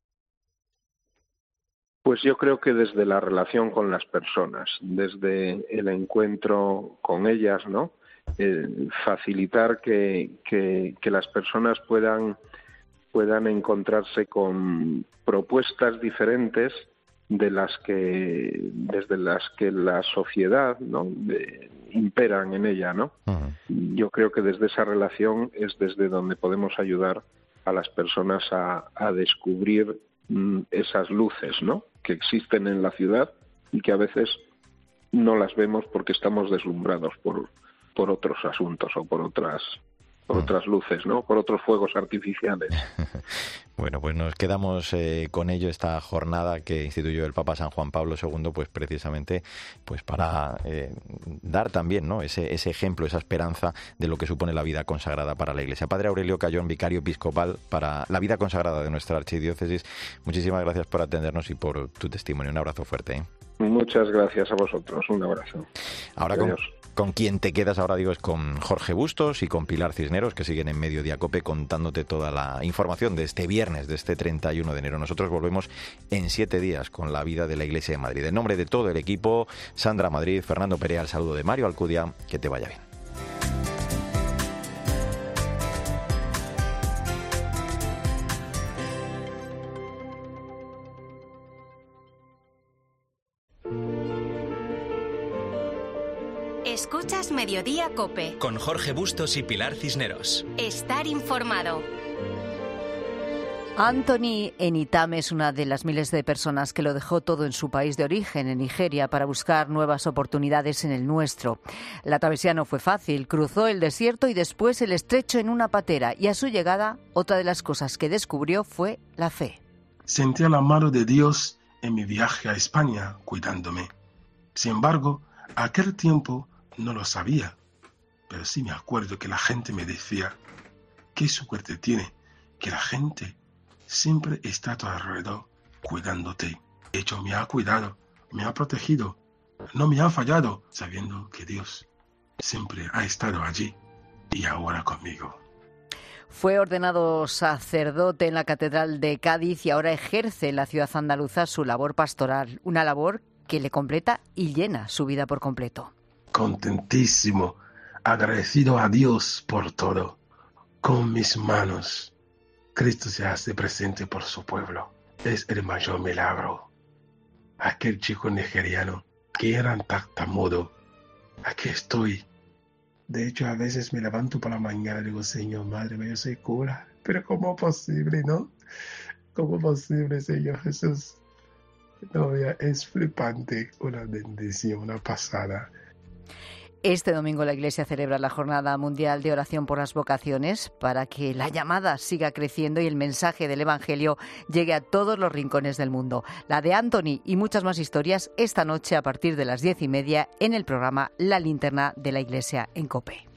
Pues yo creo que desde la relación con las personas, desde el encuentro con ellas, ¿no? Facilitar que las personas puedan encontrarse con propuestas diferentes desde las que la sociedad, ¿no? Imperan en ella, ¿no? Yo creo que desde esa relación es desde donde podemos ayudar a las personas a descubrir esas luces, ¿no? Que existen en la ciudad y que a veces no las vemos porque estamos deslumbrados por otros asuntos o por otras luces, ¿no? Por otros fuegos artificiales. Bueno, pues nos quedamos con ello, esta jornada que instituyó el Papa San Juan Pablo II, pues precisamente pues para dar también, ¿no? ese ejemplo, esa esperanza de lo que supone la vida consagrada para la Iglesia. Padre Aurelio Cayón, vicario episcopal para la vida consagrada de nuestra archidiócesis, muchísimas gracias por atendernos y por tu testimonio. Un abrazo fuerte, ¿eh? Muchas gracias a vosotros. Un abrazo. Ahora con quien te quedas ahora, digo, es con Jorge Bustos y con Pilar Cisneros, que siguen en Mediodía COPE contándote toda la información de este viernes, de este 31 de enero. Nosotros volvemos en 7 días con la vida de la Iglesia de Madrid. En nombre de todo el equipo, Sandra Madrid, Fernando Perea, el saludo de Mario Alcudia, que te vaya bien. Escuchas Mediodía COPE. Con Jorge Bustos y Pilar Cisneros. Estar informado. Anthony Enitame es una de las miles de personas que lo dejó todo en su país de origen, en Nigeria, para buscar nuevas oportunidades en el nuestro. La travesía no fue fácil, cruzó el desierto y después el estrecho en una patera, y a su llegada, otra de las cosas que descubrió fue la fe. Sentía la mano de Dios en mi viaje a España, cuidándome. Sin embargo, aquel tiempo no lo sabía, pero sí me acuerdo que la gente me decía: qué suerte tiene, que la gente siempre está a tu alrededor cuidándote. De hecho, me ha cuidado, me ha protegido, no me ha fallado, sabiendo que Dios siempre ha estado allí y ahora conmigo. Fue ordenado sacerdote en la Catedral de Cádiz y ahora ejerce en la ciudad andaluza su labor pastoral, una labor que le completa y llena su vida por completo. Contentísimo, agradecido a Dios por todo. Con mis manos, Cristo se hace presente por su pueblo. Es el mayor milagro. Aquel chico nigeriano que era tartamudo, aquí estoy. De hecho, a veces me levanto por la mañana y digo, Señor, Madre mía, yo soy cura. Pero ¿cómo posible, no? ¿Cómo posible, Señor Jesús? No, es flipante, una bendición, una pasada. Este domingo la Iglesia celebra la Jornada Mundial de Oración por las Vocaciones para que la llamada siga creciendo y el mensaje del Evangelio llegue a todos los rincones del mundo. La de Anthony y muchas más historias esta noche a partir de las 10:30 en el programa La Linterna de la Iglesia en COPE.